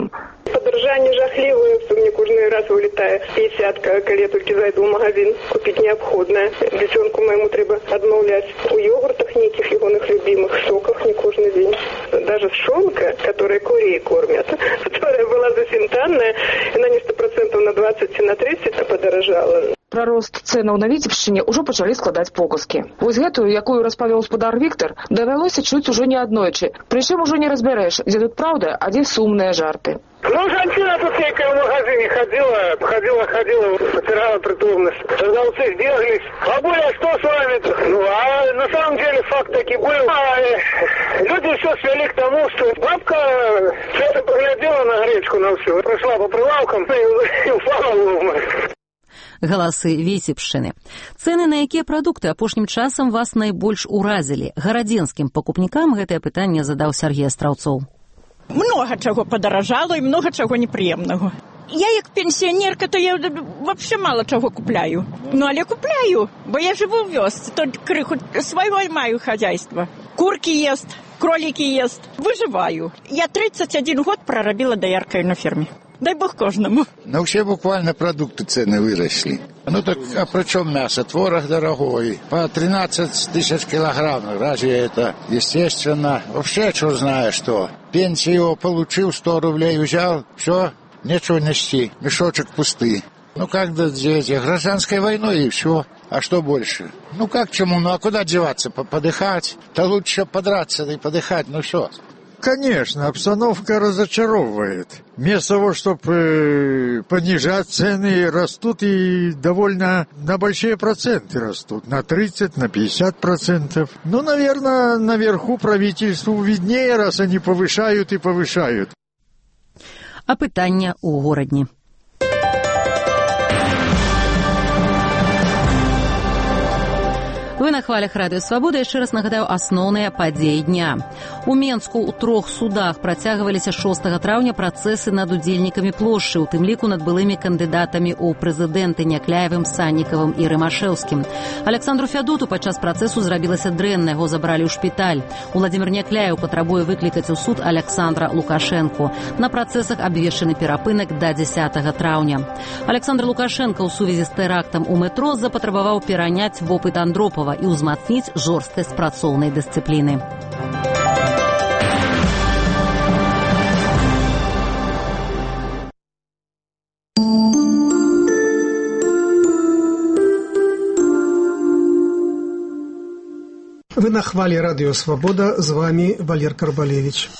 Падаражанне жахлівае, што мне кожны раз вылетае пятьдесятка, калі я толькі зайду ў магазин купіць неабходнае. Дзіцёнку майму трэба адмаўляць у йогуртах нейкіх ягоных любимых, соках не кожны дзень. Даже пшонка, которая курей кормят, которая была зусім танная, яна не сто процентов на двадцать ці на тридцать падаражала. Пра рост цэнаў на Віцебшчыне ўжо пачалі складаць показкі. Вось гэтую, якую распавёў гаспадар Віктар, давялося чуць ужо не аднойчы. Прычым ужо не разбярэш, дзе тут праўда, а дзе сумныя жарты. Ну, жанчына тут некая в магазине ходила, ходила, ходила, потеряла притомность. Продавцы сбеглись. Бабуля, что с вами? Ну, а на самом деле факт таки был. А, люди все свели к тому, что бабка что-то поглядела на гречку на всю, прошла по прилавкам и упала в обморок. Галасы Віцебшчыны. Цэны на якія прадукты апошнім часам вас найбольш уразілі? Гарадзенскім пакупнікам гэтае пытанне задаў Сергей Астраўцоў. Много чаго падаражало і много чаго непрыемнага. Я як пенсіянерка, то я вообще мало чаго купляю. Ну, але купляю, бо я живу в вёсцы, то крыху сваё маю хозяйство. Курки ест, кролики ест. Выживаю. Я тридцать один год прорабіла даяркай на ферме. Дай бог кожному. На все буквально продукты цены выросли. Ну так, а при чем мясо? Творог дорогой. По тринадцать тысяч килограмм. Разве это естественно? Вообще, что знаю, что. Пенсию получил, сто рублей взял, все, нечего нести. Мешочек пустый. Ну как здесь? Гражданской войной и все. А что больше? Ну как чему? Ну а куда деваться? Подыхать? Да лучше подраться, да и подыхать, ну все. Конечно, обстановка разочаровывает. Вместо того, чтобы понижать цены, растут и довольно на большие проценты растут. На тридцать, на пятьдесят процентов. Ну, наверное, наверху правительству виднее, раз они повышают и повышают. А пытання у горадні. Вы на хвалях Радыё Свабода. Яшчэ раз нагадаю асноўныя падзеі дня. У Менску ў трох судах працягваліся шостага траўня працэсы над удзельнікамі плошчы, у тым ліку над былымі кандыдатамі ў прэзідэнты Някляевым, Саннікавым і Рымашэўскім. Александру Фядоту падчас працэсу зрабілася дрэнна, яго забралі ў шпіталь. Уладзімір Някляеў патрабуе выклікаць у суд Александра Лукашэнку. На працэсах абвешчаны перапынак да дзесятага траўня. Александр Лукашэнка ў сувязі з тэрактам у метро запатрабаваў пераняць вопыт Андропава і ўзмацніць жорсткасць працоўнай дысцыпліны. Вы на хвале Радио Свобода, з вами Валер Карбалевич.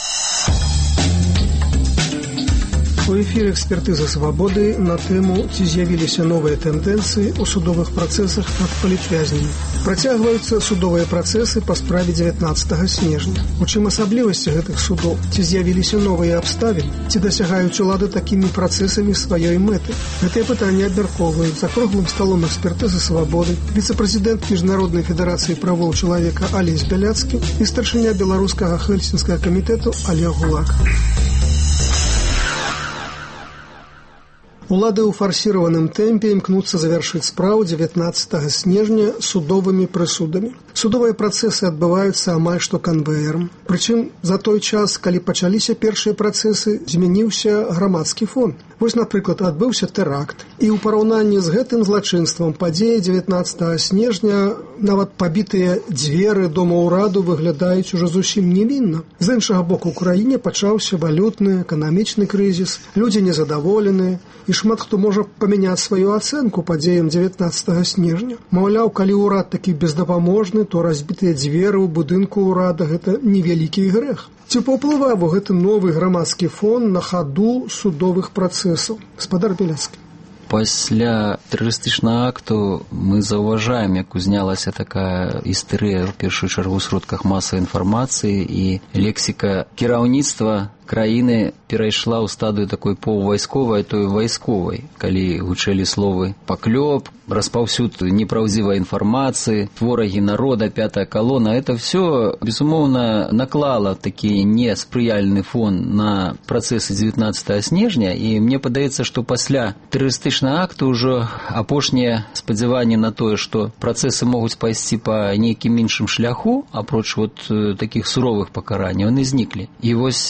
У эфире «Экспертиза свободы» на тему «Ці з'явіліся новыя тэндэнцыі ў судовых працэсах над палітвязнямі». Працягваюцца судовыя працэсы па справе дзевятнаццатага снежня. У чым асаблівасці гэтых судоў? Ці з'явіліся новыя абставіны? Ці дасягаюць улады такімі працэсамі сваёй мэты? Гэтыя пытанні абмяркоўваюць за круглым сталом «Экспертизы свободы» віцэ-прэзідэнт Міжнароднай федэрацыі правоў чалавека Алесь Бяляцкі і старшыня беларускага Хельсінскага камітэту Олег Гулак. Улады ў фарсіраваным тэмпе імкнуцца завяршыць справу дзевятнаццатага снежня судовымі прысудамі. Судовыя працэсы адбываюцца амаль што канвеерам. Прычым за той час, калі пачаліся першыя працэсы, змяніўся грамадскі фон. Вось, напрыклад, адбыўся тэракт. І ў параўнанні з гэтым злачынствам падзеі дзевятнаццатага снежня нават пабітыя дзверы дома ўраду выглядаюць ужо зусім невінна. З іншага боку, ў краіне пачаўся валютны, эканамічны крызіс, людзі незадаволеныя, і шмат хто можа памяняць сваю ацэнку падзеям дзевятнаццатага снежня. Маўляў, калі ўрад такі бездапаможны, то разбітыя дзверы ў будынку ўрада – гэта невялікі грэх. Ці паўплывае гэты новы грамадскі фон на хаду судовых працэсаў? Гаспадар Бяляцкі. Пасля тэрарыстычнага акту мы заўважаем, як узнялася такая істэрыя ў першую чаргу ў сродках масавай інфармацыі, і лексіка кіраўніцтва краіны перайшла ў стадыю такой паўвайсковай, то і вайсковай, калі гучэлі словы «паклёп», распаўсюд непраўдзівай інфармацыі, ворагі народа, пятая колона. Это все, безумоўна, наклала такі неспрыяльны фон на працэсы дзевятнаццатага снежня, і мне падаецца, што пасля тэрарыстычнага акту ўжо апошнія спадзяванні на тое, што працэсы могуць пайсці па нейкім іншым шляху, апроч вот такіх суровых пакаранняў, яны зніклі. І вось учора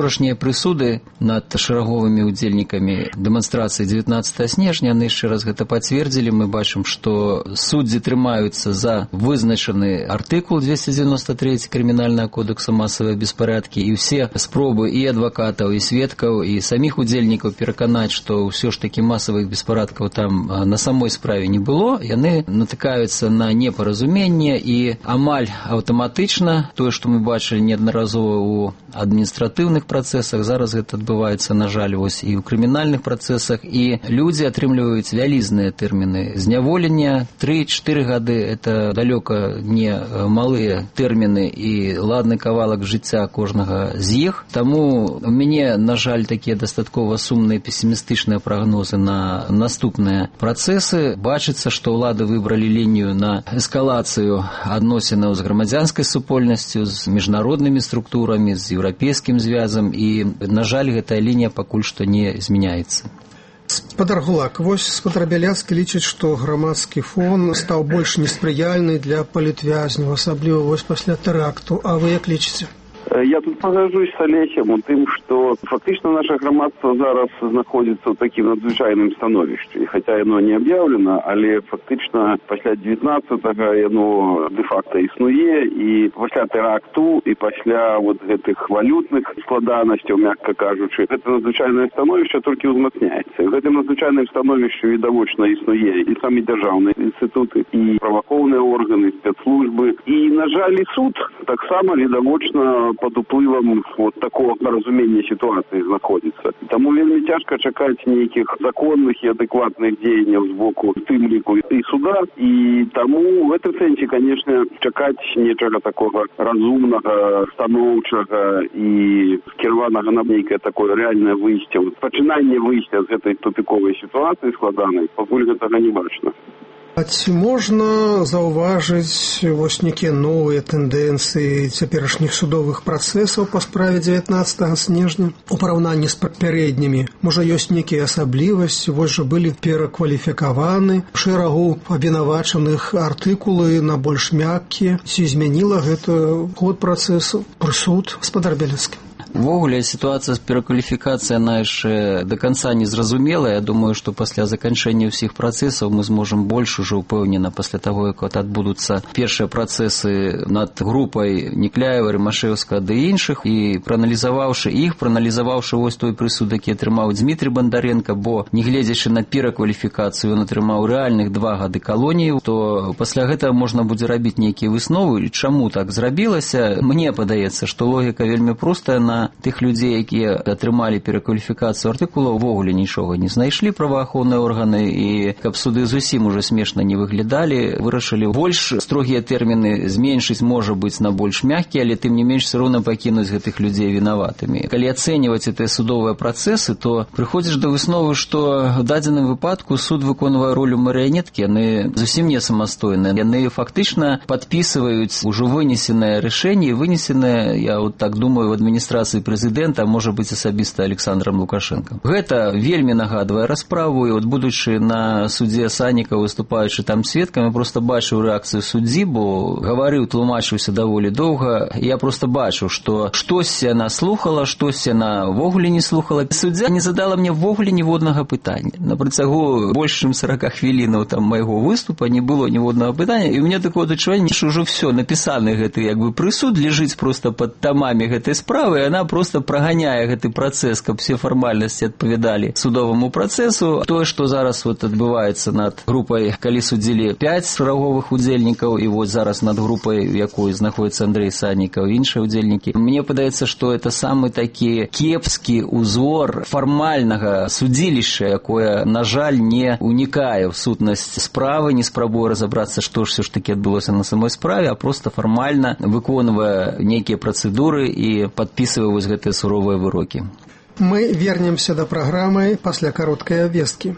Учорашнія прысуды над шараговымі удзельнікамі дэманстрацыі дзевятнаццатага снежня, яны яшчэ раз гэта пацвердзілі. Мы бачым, што суддзі трымаюцца за вызначаны артыкул двести девяносто три крымінальнага кодекса масавыя беспарадкі, і ўсе спробы і адвакатаў, і сведкаў, і саміх удзельнікаў пераканаць, што ўсё ж такі масавых беспарадкаў там на самой справе не было, яны натыкаюцца на непаразуменне, і амаль аўтаматычна тое, што мы бачылі неаднаразова ў адміністратыўных працэсах, зараз гэта адбываецца, на жаль, вось і ў крымінальных працэсах, і людзі атрымліваюць вялізныя тэрміны зняволення. тры-чатыры гады – это далёка не малыя тэрміны і ладны кавалак жыцця кожнага з іх. Таму у мяне, на жаль, такія дастаткова сумныя песімістычныя прагнозы на наступныя працэсы. Бачыцца, што ўлады выбралі лінію на эскалацыю адносінаў з грамадзянскай супольнасцю, з міжнароднымі структурамі, з еўрапейскім звязам, і, на жаль, гэтая лінія пакуль што не змяняецца. Спадар Гулак, вось спадар Бяляцкі лічыць, што грамадскі фон стаў больш неспрыяльны для палітвязняў, асабліва вось пасля тэракту. А вы як лічыце? Я тут пагажусь з Алесем у тым, што фактычна наша грамадства зараз знаходзіцца ў такім надзвычайным становішчы. Хаця яно не аб'яўлена, але фактычна пасля дзевятнаццатага яно дэ-факта існуе, і пасля тэракту, і пасля вот гэтых валютных складанасцяў, мякка кажучы, гэта надзвычайнае становішча толькі ўзмацняецца. У гэтым надзвычайным становішчы відавочна існуе і самі дзяржаўныя інстытуты, і праваахоўныя органы, спецслужбы, і, на жаль, і суд таксама відавочна под уплывам вот такого разумения ситуации знаходится. Тому вельмі тяжко чакаць нейкіх законных и адекватных дзеянняў з боку тым ліку і суда, і тому в этом сэнсе, конечно, чакаць нечага такого разумнага, станоўчага і скіраванага на нейкае такое реальное выйсце, пачынанне выйсця з гэтай тупіковай ситуации складанай, пакуль гэтага не бачна. А ці можна заўважыць вось нейкія новыя тэндэнцыі цяперашніх судовых працэсаў па справе дзевятнаццатага снежня у параўнанні з папярэднімі? Можа, ёсць нейкія асаблівасці, вось жа былі перакваліфікаваны шэрагу абвінавачаных артыкулы на больш мяккія. Ці змяніла гэта ход працэсу прысуд? Спадар Бяляцкі. Увогуле, ситуация с перакваліфікацыяй, она яшчэ до конца не зразумела. Я думаю, что пасля заканчэння ўсіх працэсаў мы зможам больш ужо ўпэўнена пасля таго, як адбудуцца першыя працэсы над групай Некляева, Рымашэўскага ды іншых, і прааналізаваўшы іх, прааналізаваўшы вось той прысуд, які атрымаў Дмітрий Бандаренко, бо не гледзячы на перакваліфікацыю, ён атрымаў рэальных два гады калоніі, то пасля гэтага можна будзе рабіць нейкія высновы, чаму так зрабілася. Мне падаецца, што логіка вельмі простая. На тых людзей, якія атрымалі перакваліфікацыю артыкула, увогуле нічога не знайшлі праваахоўныя органы, і каб суды зусім ужо смешна не выглядалі, вырашылі больш строгія тэрміны зменшыць, можа быць, на больш мяккія, але тым не менш все роўна пакінуць гэтых людзей вінаватымі. Калі ацэньваць гэтыя судовыя працэсы, то прыходзіш да высновы, што ў дадзеным выпадку суд выконвае ролю марыянеткі, яны зусім не самастойныя, яны фактычна падпісваюць ужо вынесенае рашэнне, вынесенае, я вот так думаю, в адміністрацыі прэзідэнта, можа быць, асабіста Александром Лукашенко. Гэта вельмі нагадвае расправу, і от будучы на судзе Саніка, выступаючы там сведкам, я просто бачыў рэакцыю суддзі, бо гаварыў, тлумачыўся даволі доўга. Я просто бачыў, што штосьці яна слухала, штосьці яна ввогуле не слухала. Суддзя не задала мне ввогуле ніводнага пытання. На працягу больш чым сорок хвілінаў там майго выступа не было ніводнага пытання, і у мяне такое адчуванне, што ўжо все напісаны гэты як бы прысуд лежыць просто пад тамамі гэтай справы, і она просто праганяе гэты працэс, каб все фармальнасці адпавядалі судоваму працэсу. Тое, што зараз вот адбываецца над групай, калі судзілі пяць шараговых удзельнікаў, і вот зараз над групай, у якой знаходіцца Андрей Саннікаў і іншыя удзельнікі, мне падаецца, што это самы такі кепскі узор фармальнага судзілішча, якое, на жаль, не унікае ў сутнасць справы, не спрабуе разабрацца, што ж все ж таки адбылося на самой справе, а просто фармальна выконвае нейкія працэдуры і падпісвае вось гэтыя суровыя вырокі. Мы вернемся да праграмы пасля кароткай абвесткі.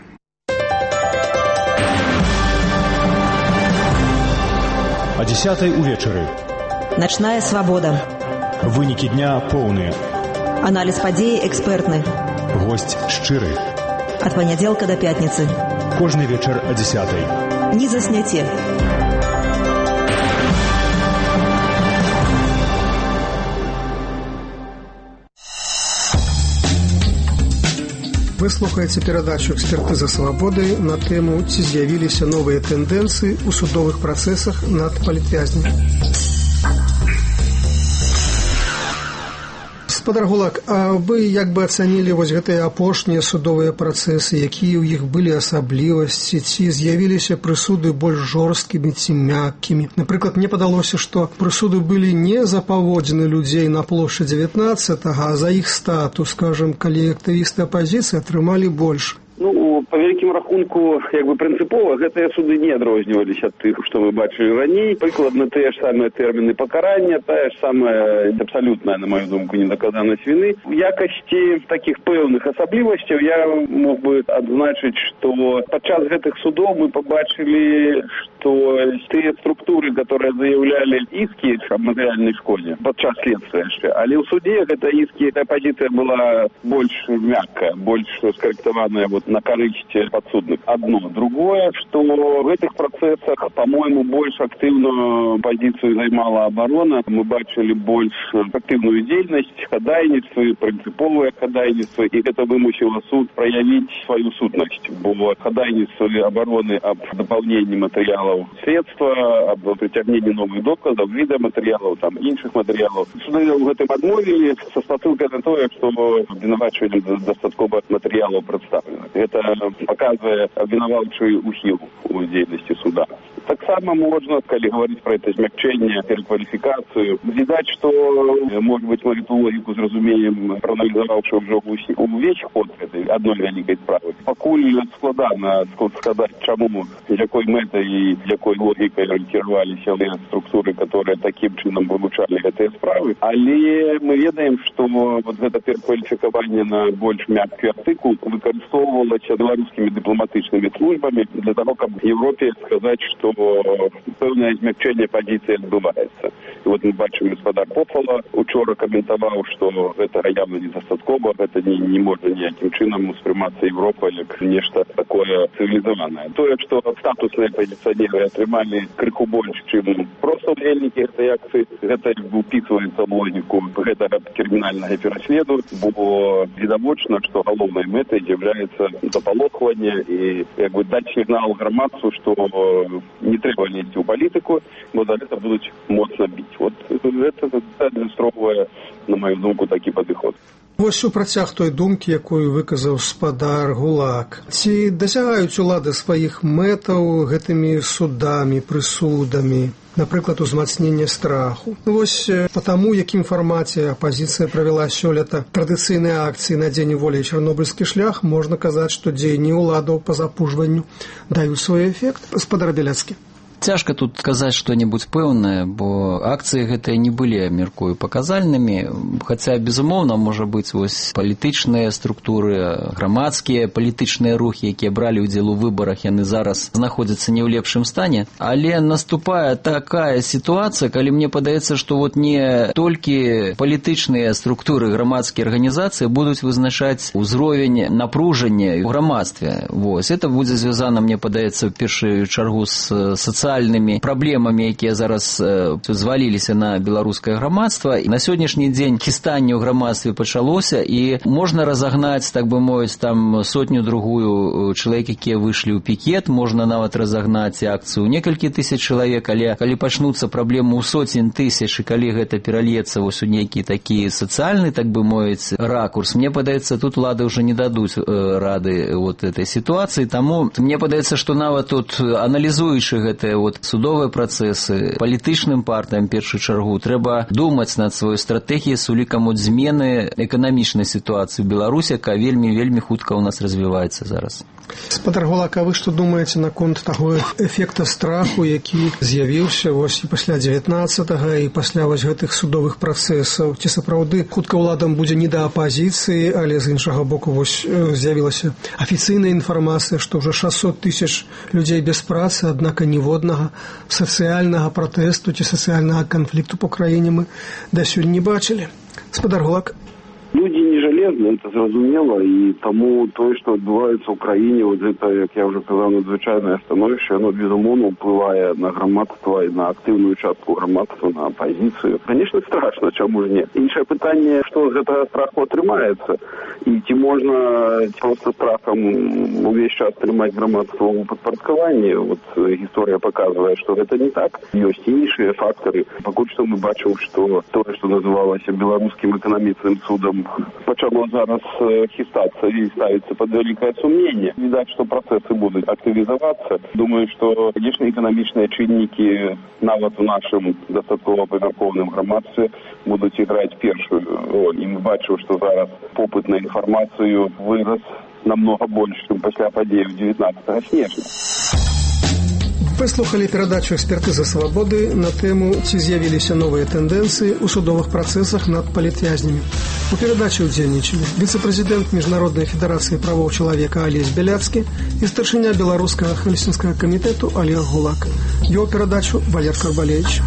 О дзесятай увечары. Начная свабода. Вынікі дня поўныя. Аналіз падзеі экспертны. Госць шчыры. Ад панядзелка да пятніцы. Кожны вечар о дзесятай. Не засняце. Вы слухаеце перадачу «Экспертыза свабоды» на тэму «Ці з'явіліся новыя тэндэнцыі ў судовых працэсах над палітвязнямі». Гаспадар Гулак, а вы як бы ацанілі вось гэтыя апошнія судовыя працэсы, якія ў іх былі асаблівасці, ці з'явіліся прысуды больш жорсткімі ці мяккімі? Напрыклад, мне падалося, што прысуды былі не за паводзіны людзей на плошчы дзевятнаццатага, а за іх статус, скажам, калі актывісты апазіцыі атрымалі больш. Ну, по великим рахунку, як бы принципово, гэтыя суды не адрозніваліся ад тых, што мы бачылі раней. Прыкладна тыя ж самыя тэрміны пакарання, тая ж самая абсалютная, на мою думку, недаказанасць віны. У якасці такіх пэўных асаблівасцяў я мог бы адзначыць, што падчас гэтых судоў мы пабачылі, што тыя структуры, которые заяўлялі іскі аб матэрыяльнай шкодзе падчас следствия яшчэ, але ў суде гэта іскі, пазіцыя была больш мяккая, больш скарэктаваная вот на корысть подсудных. Одно. Другое, что в этих процессах, по-моему, больше активную позицию занимала оборона. Мы бачили больше активную деятельность, ходайництво, принциповое ходайництво, и это вымусило суд проявить свою сутность. Было ходайництво обороны об дополнении материалов следства, об притягнении новых доказов, вида материалов, там, інших материалов. Суды в этом отмовили со ссылкой на то, что обвинувачивание достатково материалов представлено. Это показывает обвинувачий ухил у деятельности суда. Так само можно, коли говорить про это змягчение, переквалификацию, видать, что, может быть, мы эту логику зразумеем, проанализовавши уже увесь ход этой одной великой справы. Покуль складно сказать, чему, якой метой и якой логикой ориентировались структуры, которые таким чином вылучали эти справы. Але мы ведаем, что вот это переквалификование на больш мягкий артикул використовувалося белорусскими дипломатичными службами для того, как в Европе сказать, что певне змягчення позиції відбувається. І от ми бачимо, господар Попола учора коментував, що це явно недостатково, це не, не може ніяким чином сприйматися Європа як нечто таке цивілізоване. То, що статусні опозиціонери отримали криху більше, ніж просто удельники цієї акції, це вписується в логіку цього кримінального пересліду, бо відомочно, що головною метою є заполохування і якби дати сигнал громадству, що не треба лезть у політику, бо за це будуть моцно бити. От це демонструє, на мою думку, такий підход. Вось у працяг той думкі, якую выказаў спадар Гулак. Ці дасягаюць улады сваіх мэтаў гэтымі судамі, прысудамі, напрыклад, узмацнення страху? Вось по таму, якім фармаце апазіцыя правяла сёлета традыцыйныя акцыі на дзень волі і чарнобыльскі шлях, можна казаць, што дзеянні ўладаў па запужванню даюць свой эфект. Спадар Беляцкі. Цяжка тут сказаць што-небудзь пэўнае, бо акцыі гэтыя не былі, мяркую, паказальнымі, хаця, безумоўна, можа быць, вось палітычныя структуры, грамадскія палітычныя рухі, якія бралі ўдзел у выбарах, яны зараз знаходзяцца не ў лепшым стане, але наступае такая сітуацыя, калі мне падаецца, што вот не толькі палітычныя структуры, грамадскія арганізацыі будуць вызначаць узровень напружання ў грамадстве. Вось, это будзе звязана, мне падаецца, ў першую чаргу з сацыяльнымі сацыяльнымі праблемамі, якія зараз э, зваліліся на беларускае грамадства. І на сённяшні дзень хістанне ў грамадстве пачалося, і можна разагнаць, так бы мовіць, там сотню-другую чалавек, якія выйшлі ў пікет, можна нават разагнаць акцыю ў некалькі тысяч чалавек, але калі пачнуцца праблемы ў сотень тысяч, і калі гэта перальецца вось у нейкі такі сацыяльны, так бы мовіць, ракурс, мне падаецца, тут улады ўжо не дадуць э, рады вот этой сітуацыі, таму мне падаецца, што нават тут аналізуючы гэтыя вот судовыя працэсы, палітычным партыям, першую чаргу, трэба думаць над сваёй стратэгіяй з улікам от змены эканамічнай сітуацыі ў Беларусі, якая вельмі-вельмі хутка ў нас развіваецца зараз. Спадар Гулак, а вы што думаеце наконт таго эфекта страху, які з'явіўся вось і пасля дзевятнаццатага і пасля вось гэтых судовых працэсаў? Ці сапраўды хутка ўладам будзе не да апазіцыі, але з іншага боку вось з'явілася афіцыйная інфармацыя, што ўжо шэсцьсот тысяч людзей без працы, аднак ніводнага сацыяльнага пратэсту ці сацыяльнага канфлікту па краіне мы дасюль не бачылі. Спадар Гулак. Люди не железные, это зразумела, и тому то, что отбывается в Украине, вот это, как я уже сказал, надзвычайное становище, оно, безумовно, уплывает на громадство и на активную частку громадства, на оппозицию. Конечно, страшно, чому ж не. Інше питання, що з этого страху отримається, і ті можна просто страхом увесь час тримати громадство у підпорядкуванні. От історія показує, що це не так. Є інші фактори. Поки що ми бачимо, що те, що називалося Білоруським економічним судом, почало зараз хистатися і ставиться під велике сумнення. Видать, що процеси будуть активізуватися. Думаю, що, звісно, економічні чинники навіть у нашому достатково поверховному громадстві будуть грати першу роль. І ми бачимо, що зараз попит на інформацію вирос намного більше, ніж після подій дев'ятнадцятого снежня. Ви слухали передачу «Експертиза свободи» на тему «Ці з'явилися нові тенденції у судових процесах над політв'язнями». У передачі удзельнічали віце-президент Міжнародної федерації правов чоловіка Олесь Беляцкий і старшиня Білоруського Хельсінського комітету Олег Гулак. Його передачу Валер Карбалевич.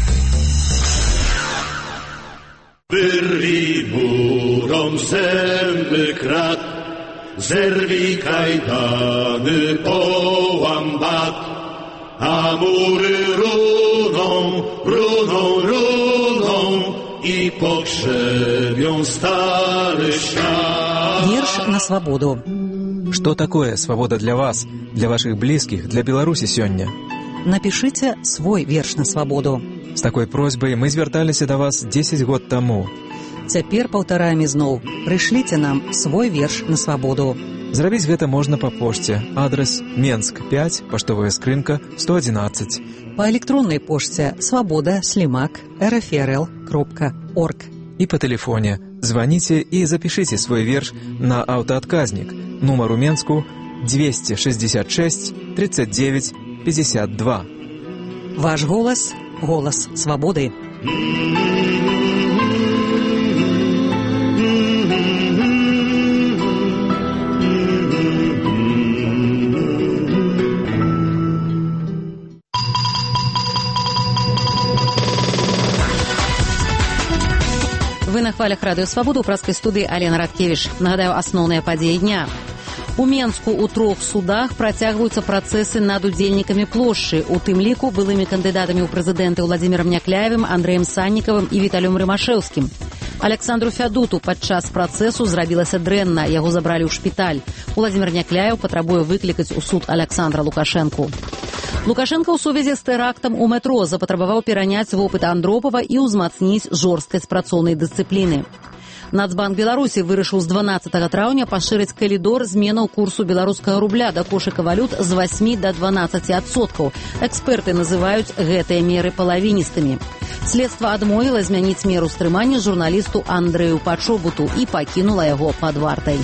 Wyrwij murom zęby krat, zerwij kajdany, połam bat, a mury runą, runą, runą i pogrzebią stary świat. Вірш на свободу. Что такое свобода для вас, для ваших близких, для Беларуси сёння? Напишите свой верш на свободу. С такой просьбой мы зверталіся до вас десять год тому. Цяпер паўтараем ізноў. Прышліце нам свой верш на свободу. Зрабіць гэта можна па пошце. Адрес Менск пять, паштовая скрынка сто одиннадцать. Па электроннай пошце свобода слимак рфрл кропка орг. И по телефоне. Звоните и запишите свой верш на автоотказник. Номер у Менску двести шестьдесят шесть тридцать девять пятьдесят два. Ваш голос – голос свободы. Вы на хвалях радыё «Свабода» ў пражскай студыі Алена Радкевіч. Нагадаю, асноўныя падзеі дня. У Менску ў трох судах працягваюцца працэсы над удзельнікамі плошчы, у тым ліку былымі кандыдатамі ў прэзідэнты Владзімірам Някляевым, Андрэем Саннікавым і Віталём Рымашэўскім. Александру Фядуту падчас працэсу зрабілася дрэнна, яго забралі ў шпіталь. Владзімір Някляеў патрабуе выклікаць у суд Александра Лукашэнку. Лукашенко ў сувязі з тэрактам у метро запатрабаваў пераняць вопыт Андропава і ўзмацніць жорсткасць працоўнай дысцыпліны. Нацбанк Беларусі вырашыў з дванаццатага траўня пашырыць калідор зменаў курсу беларускага рубля да кошыка валют з восьмі да дванаццаці адсоткаў. Эксперты называюць гэтыя меры палавіністымі. Следства адмовіла змяніць меру стрымання журналісту Андрэю Пачобуту і пакінула яго пад вартай.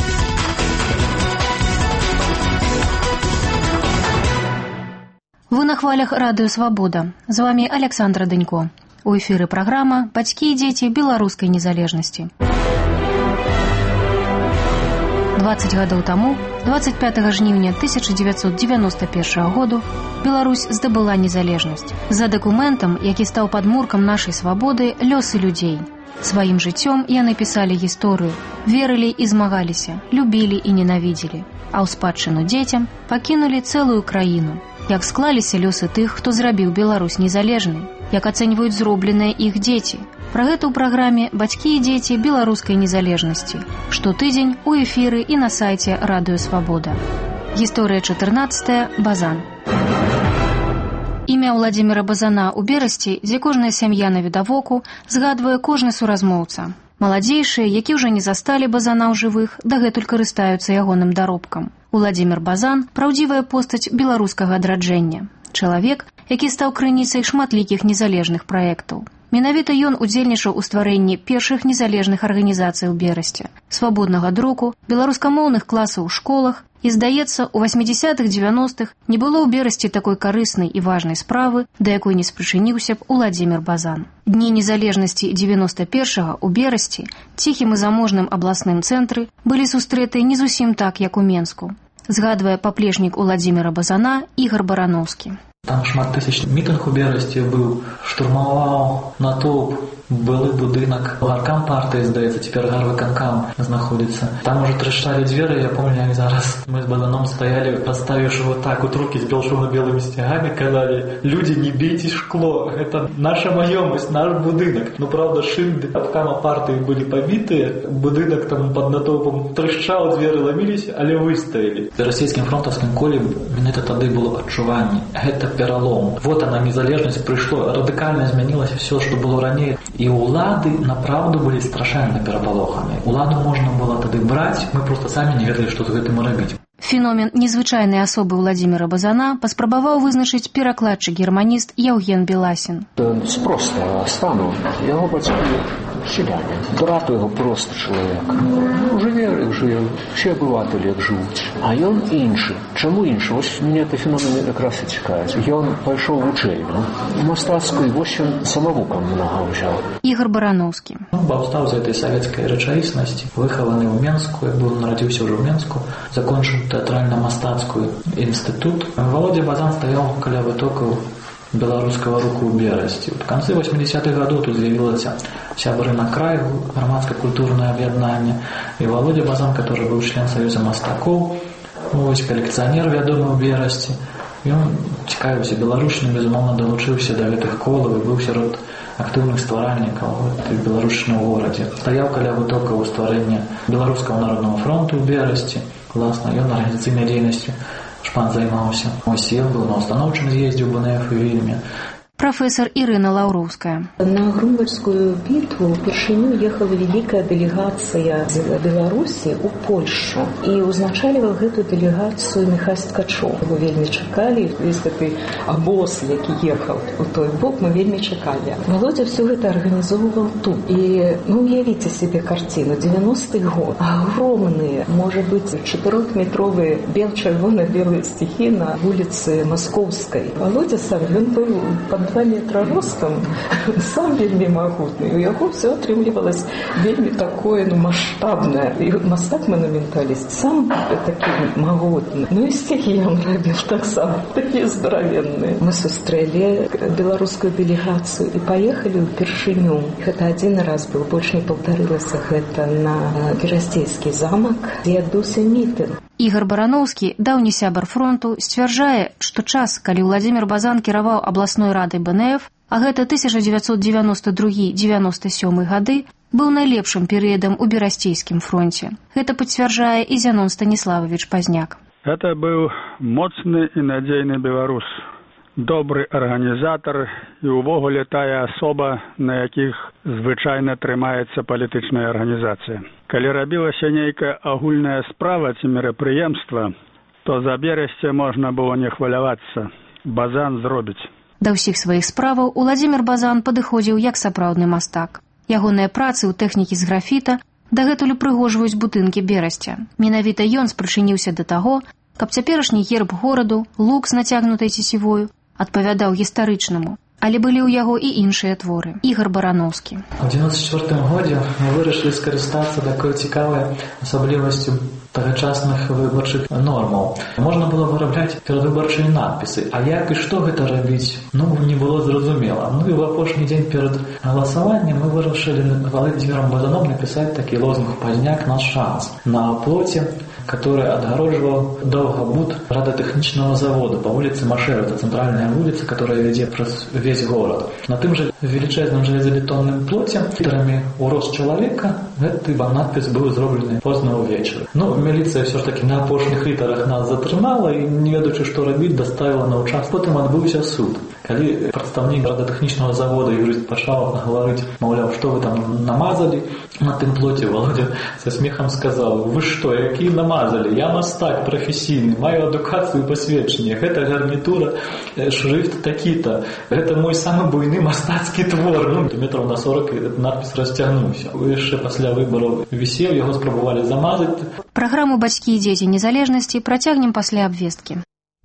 Вы на хвалях радыё «Свабода». З вами Александра Дынько. У эфіры праграма «Бацькі і дзеці беларускай незалежнасці». дваццаць гадоў таму, дваццаць пятага жніўня тысяча дзевяцьсот дзевяноста першага году, Беларусь здабыла незалежнасць. За дакументам, які стаў падмуркам нашай свабоды, лёсы людзей. Сваім жыццём яны пісалі гісторыю, верылі і змагаліся, любілі і ненавідзелі, а ў спадчыну дзецям пакінулі цэлую краіну. Як склаліся лёсы тых, хто зрабіў Беларусь незалежнай, як ацэньваюць зробленыя іх дзеці. Пра гэта ў праграме «Бацькі і дзеці беларускай незалежнасці». Штотыдзень у эфіры і на сайце радыё «Свабода». Гісторыя чатырнаццатая. Базан. Імя Владзіміра Базана ў Берасці, дзе кожная сям'я навідавоку, згадвае кожны суразмоўца. Маладзейшыя, які ўжо не засталі Базана ў жывых, дагэтуль карыстаюцца ягоным даробкам. Владзімір Базан – праўдзівая постаць беларускага адраджэння. Чалавек, які стаў крыніцай шматлікіх незалежных праектаў. Менавіта ён удзельнічаў у стварэнні першых незалежных арганізацый у Берасці, свабоднага друку, беларускамоўных класаў у школах, і, здаецца, у васьмідзясятых дзевяностых не было ў Берасці такой карыснай і важнай справы, да якой не спрычыніўся б Владзімір Базан. Дні незалежнасці дзевяноста першага ў Берасці, ціхім і заможным абласным цэнтры, былі сустрэты не зусім так, як у Менску. Згадвае паплечнік Владзіміра Базана Ігар Барановскі. Там шматтысячны мітынг у Берасці быў, штурмаваў натоўп былы будынак гаркам партыі, здаецца, цяпер гарвыканкам знаходзіцца. Там уже трашчалі дзверы, я помню, як зараз мы з Баданом стаялі, паставіўшы вот так вот рукі з белшовно-белымі сцягамі, казалі: «Людзі, не бейце шкло, гэта наша маёмасць, наш будынак». Ну, правда, шыльды абкама партыі былі пабітыя, будынак там пад натоўпам трашчаў, дзверы ламіліся, але выстаялі. За расійскім фронтаўскім коле менавіта тады было адчуванне. Гэта пералом. Вот она, незалежнасць, прыйшло, радыкальна змянілася все, што было раней. І улады направду былі страшэнна перапалоханы. Уладу можна было тады браць, мы проста самі не ведалі, што з гэтым рабіць. Феномен незвычайнай асобы Уладзіміра Базана паспрабаваў вызначыць перакладчык-германіст Яўген Беласін. З простага стану яго бацькі селяне. Брат яго просты чалавек. Ну, жыве, жыў, усе абыватэлі як жывуць. А ён іншы. Чаму іншы? Вось мне это феномен якраз і цікавіць. Ён пайшоў вучэльню мастацкую, вось ён самавукам многа ўзяў. Ігор Барановскі. Он паўстаў з этой савецкай рэчаіснасці, выхаваны ў Менску, як быў нарадзіўся ўжо ў Менску, закончыў тэатральна-мастацкую інстытут. Володя Базан стаяў каля вытокаў беларускага руху ў Берасці. В канцы восьмидесятых гадоў тут з'явілася «Сябры на край», грамадска-культурнае аб'яднанне. І Володя Базан, который быў член Саюза мастакоў, вось калекцыянер вядомы ў Берасці, ён цікавіўся беларушчынай, безумоўна, далучыўся да гэтых колаў і быў сярод актыўных стваральнікаў беларушчыны ў горадзе. Стаяў каля вытокаў стварэння Беларускага народнага фронту ў Берасці. Класна, ён арганізацыйнай дзейнасцю шмат займаўся. Ось ён быў на устаноўчым з'ездзе ў БНФ і Вільме. Профессор Ирина Лаўроўская. На Грумбальскую битву впервые ехала великая делегация из Беларуси у Польшу. И узначаливал эту делегацию Михаил Ткачев. Мы вельми чекали, весь этот обоз, который ехал у той бок, мы вельми чекали. Володя все это организовывал тут. И, ну, уявите себе картину, девяностый год. Огромные, может быть, четырехметровые бел-червоно-белые стихи на улице Московской. Володя сам, он был под два метра ростом, сам вельми могутный. У яго все атрымлівалось вельми такое, ну, масштабное. И мастак монументалист сам такі могутный. Ну и стихи он робил так само, такие здоровенные. Мы сустрэлі беларускую делегацию и поехали ў Першыню. Это один раз был, больше не повторилось это на Берасцейскі замок, где адбыўся мітынг. Ігор Барановскі, даўні сябар фронту, сцвярджае, што час, калі Уладзімір Базан кіраваў абласной радай БНФ, а гэта тысяча дзевяцьсот девяносто другі — девяносто сёмы гады, быў найлепшым перыядам у Берасцейскім фронце. Гэта пацвярджае і Зянон Станіславович Пазняк. Это быў моцны і надзейны беларус, добры арганізатар і ўвогуле тая асоба, на якіх звычайна трымаецца палітычная арганізацыя. Калі рабілася нейкая агульная справа ці мерапрыемства, то за Берасце можна было не хвалявацца. Базан зробіць. Да ўсіх сваіх справаў Уладзімір Базан падыходзіў як сапраўдны мастак. Ягоныя працы ў тэхнікі з графіта дагэтуль упрыгожваюць будынкі Берасця. Менавіта ён спрычыніўся да таго, каб цяперашні герб гораду, лук з нацягнутай цесівою, адпавядаў гістарычнаму. Але былі ў яго і іншыя творы. Ігор Барановскі. У девяносто четвёртым годзе мы вырашылі скарыстацца такой цікавай асаблівасцю тагачасных выбарчых нормаў. Можна было вырабляць перадвыбарчыя надпісы. А як і што гэта рабіць? Ну, не было зразумела. Ну і в апошні дзень перад галасаваннем мы вырашылі Володзімірам Базаном напісаць такі лозунг «Пазняк наш шанс» на плоце, который отгораживал Долгобуд радиотехничного завода по улице Машева. Это центральная улица, которая ведет весь город. На том же величезном железобетонном плоте литерами у рост человека этот надпись был сделан поздно вечера. Ну, милиция все-таки на опошних литерах нас затрымала и, не ведаючи, что робить, доставила на участок. Потом отбылся суд. Калі прадстаўнік радыётэхнічнага завода юрыст пачаў гаварыць, маўляў, што вы там намазалі на тым плоце, Володя са смехам сказаў: «Вы што, які намазалі? Я мастак прафесійны, маю адукацыю і пасведчанне. Гэта гарнітура, шрыфт такі-то. Гэта мой самы буйны мастацкі твор». Ну, метраў на сорок этот надпіс расцягнуўся. Яшчэ пасля выбараў вісеў, яго спрабавалі замазаць. Праграму «Бацькі і дзеці незалежнасці» працягнем пасля абвесткі.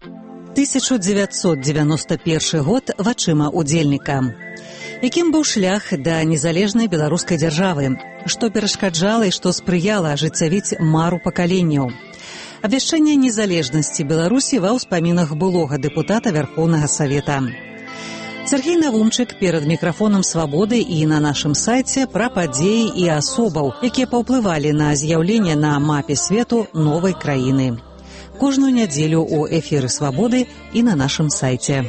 тысяча девятьсот девяносто первый год вачыма удзельніка. Якім быў шлях да незалежнай беларускай дзяржавы, што перашкаджала і што спрыяла ажыццявіць мару пакаленняў. Абвяшчэнне незалежнасці Беларусі ва ўспамінах былога дэпутата Вярхоўнага Савета. Сергей Навумчык перад мікрафонам «Свабоды» і на нашым сайце пра падзеі і асобаў, якія паўплывалі на з'яўленне на мапе свету новай краіны. Кожную нядзелю ў эфіры «Свабоды» і на нашым сайце.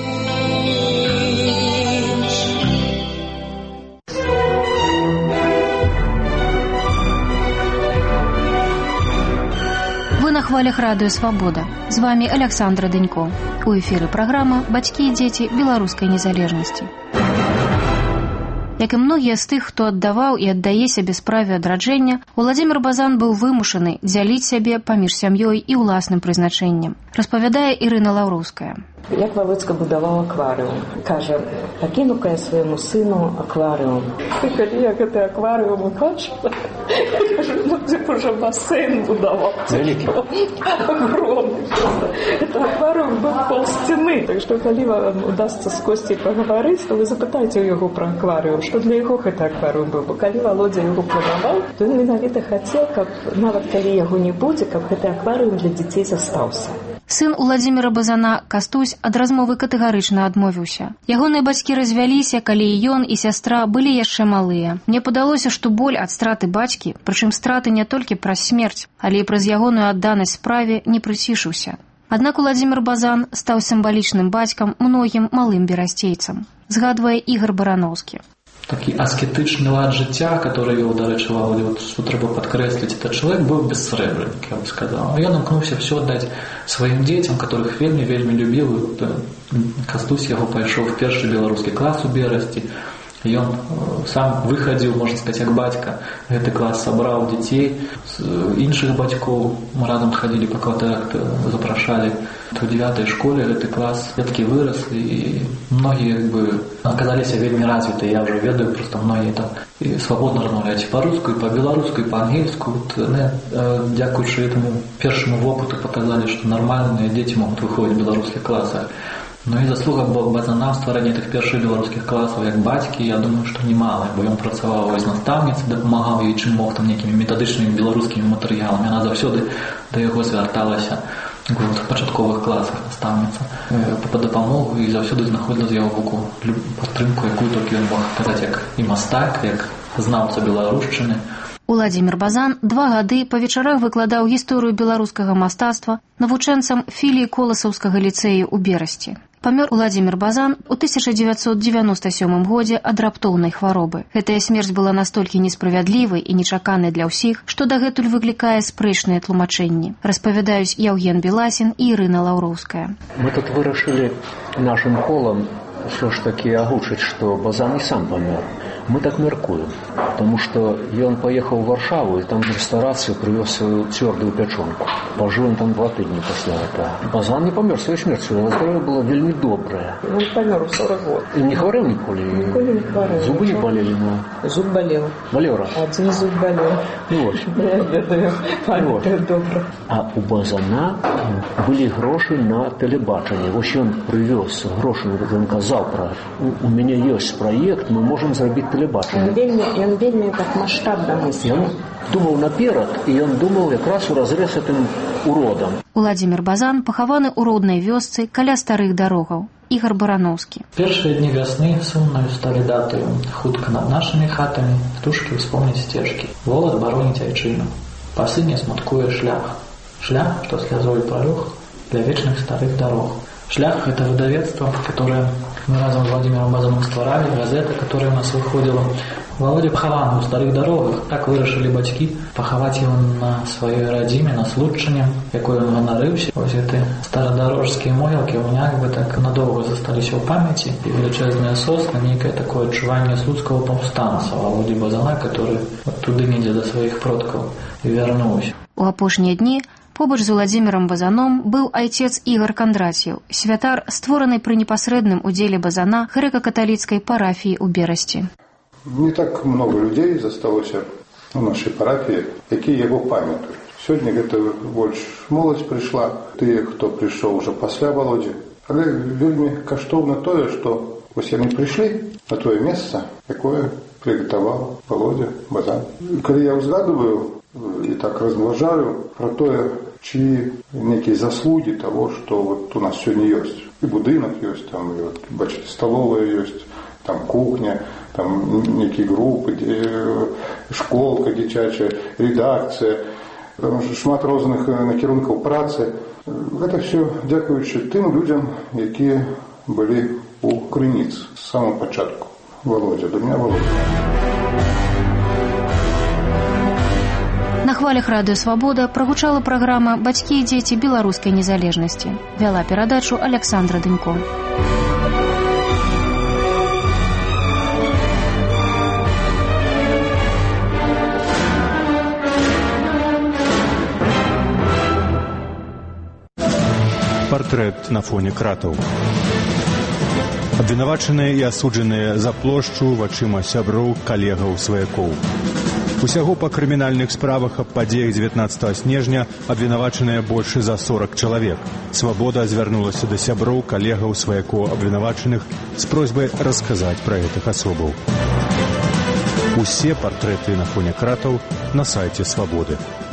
Вы на хвалях радыё «Свабода». З вами Александра Дэнько. У эфіры праграма «Бацькі і дзеці беларускай незалежнасці». Як і многія з тых, хто аддаваў і аддае сябе справе адраджэння, Уладзімір Базан быў вымушаны дзяліць сябе паміж сям'ёй і ўласным прызначэннем. Распавядае Ірына Лаўроўская. Як Вавыцка будаваў акварыум. Кажа, пакіну-ка я свайму сыну акварыум. І калі я гэты акварыум убачыла, я кажу, ну ты б уже басейн будаваў. Вялікі. Огромный просто. Это акварыум быў паўсцяны. Так што, калі вам удасца з Косцей пагаварыць, то вы запытайце ў яго пра акварыум, што для яго гэты акварыум быў. Бо калі Володя яго планаваў, то ён менавіта хацеў, каб нават калі яго не будзе, каб гэты акварыум для дзяцей застаўся. Сын Уладзіміра Базана, Кастусь, ад размовы катэгарычна адмовіўся. Ягоныя бацькі развяліся, калі і ён, і сястра былі яшчэ малыя. Мне падалося, што боль ад страты бацькі, прычым страты не толькі праз смерць, але і праз ягоную адданасць справе, не прыцішыўся. Аднак Уладзімір Базан стаў сімвалічным бацькам многім малым берасцейцам, згадвае Ігор Барановскі. Такі аскетычны лад жыцця, который вел, дарэчы, Володя, вот, что трэба падкрэсліць, этот чалавек быў бессрэбрэнік, я бы сказал. Ён імкнуўся все аддаць сваім дзецям, которых вельмі-вельмі любіў. Кастусь яго пайшоў в першы беларускі клас у Берасці. Ён сам выхадзіў, можна сказаць, як бацька. Гэты клас сабраў дзяцей з іншых бацькоў. Мы разам хадзілі па кватэрах, запрашалі. У дзевятай школе гэты клас дзеткі выраслі, і многія як бы аказаліся вельмі развіты. Я ўжо ведаю, просто многія там і свабодна размаўляюць па-руску, і па-беларуску, і па-ангельску. Дзякуючы этому першаму вопыту паказалі, што нармальныя дзеці могуць выходзіць в беларускіх класах. Ну і заслуга Базана в стварэнні тых першых беларускіх класаў як бацькі, я думаю, што немалая, бо ён працаваў з настаўніцай, дапамагаў ёй чым мог там нейкімі метадычнымі беларускімі матэрыяламі. Яна заўсёды да яго звярталася в пачатковых класах настаўніца па дапамогу і заўсёды знаходзіла з яго боку падтрымку, якую толькі ён мог казаць як і мастак, як знаўца беларушчыны. Уладзімір Базан два гады па вечарах выкладаў гісторыю беларускага мастацтва навучэнцам філіі Коласаўскага ліцэю ў Берасці. Памёр Уладзімір Базан у тысяча дзевяцьсот дзевяноста сёмым годзе ад раптоўнай хваробы. Гэтая смерць была настолькі несправядлівай і нечаканай для ўсіх, што дагэтуль выклікае спрэчныя тлумачэнні. Распавядаюць Яўген Беласін і Ірына Лаўроўская. Мы тут вырашылі нашым колам ўсё ж такі агучыць, што Базан і сам памёр. Мы так мяркуем, потому что ён паехаў у Варшаву і там в рэстарацыю прывёз сваю цвёрдую пячонку. Пажыў ён там два тыдні пасля гэтага. Базан не памёр сваёй смерцю, яго здароўе было вельмі добрае. Он памёр у сорок год. І не хварэў ніколі? Ніколі не хварэў. Зубы не балелі, но... Зуб балеў. Балеў раз? Адзін зуб балеў. Ну вось. Я ведаю, памятаю добра. А у Базана былі грошы на тэлебачанне. Вось ён прывёз грошы, ён казаў пра... У мяне ёсць праект, мы можам зрабіць тэлебачанне. Ён вельмі, ён вельмі так маштабна мысліў. Ён думаў наперад, і ён думаў якраз у разрез гэтым уродам. Уладзімір Базан пахаваны ў роднай вёсцы каля старых дарогаў. Ігор Барановскі. Першыя дні вясны сумнаю сталі даты. Хутка над нашымі хатамі птушкі ўспомняць сцежкі. Волат бароніць айчыну. Па сыне смуткуе шлях. Шлях, што слязой пралёг для вечных старых дарог. Шлях — это выдавецтво, которое мы разом с Владимиром Базаном стваралі, газета, которая у нас выходила. Володя пахаваны ў старых дарогах. Так вырашылі бацькі пахаваць его на сваёй радзіме, на Случчыне, якой ён ганарыўся. Вось гэты старадарожскія могілкі у меня как бы так надоўга засталіся ў памяці. І велічэзныя сосны, нейкае такое адчуванне слуцкага паўстанца Володі Базана, который вот туды недзе да сваіх продкаў і вярнуўся. У апошнія дні побач з Уладзімірам Базаном быў айцец Ігор Кандраціў, святар, створаны пры непасрэдным удзеле Базана грэка-каталіцкай парафіі ў Берасці. Не так много людей засталося у нашай парафіі, якія яго памятаюць. Сёння гэта больш моладзь прыйшла, тыя, хто прыйшоў ужо пасля Володзі. Але вельмі каштоўна тое, што вось яны прыйшлі на тое месца, якое прыгатаваў Володя Базан. Калі я ўзгадываю і так разважаю пра тое, чьи некие заслуги того, что вот у нас сегодня есть. И будинок есть, там, и вот, бачите, столовая есть, там кухня, там некие группы, школка дитячая, редакция, там шмат розных накірункаў працы. Гэта все дзякуючы тым людям, які былі у крыніцы з самого пачатку. Володя, до меня Володя. На хвалях радыё «Свабода» прагучала праграма «Бацькі і дзеці беларускай незалежнасці». Вяла перадачу Александра Дымко. Партрэт на фоне кратаў. Абвінавачаныя і асуджаныя за плошчу вачыма сяброў, калегаў, сваякоў. Усяго па крымінальных справах аб падзеях дзевятнаццатага снежня абвінавачаныя больш за сорок чалавек. «Свабода» звярнулася да сяброў, калегаў, сваякоў абвінавачаных з просьбай расказаць пра гэтых асобаў. Усе партрэты на фоне кратаў на сайце «Свабоды».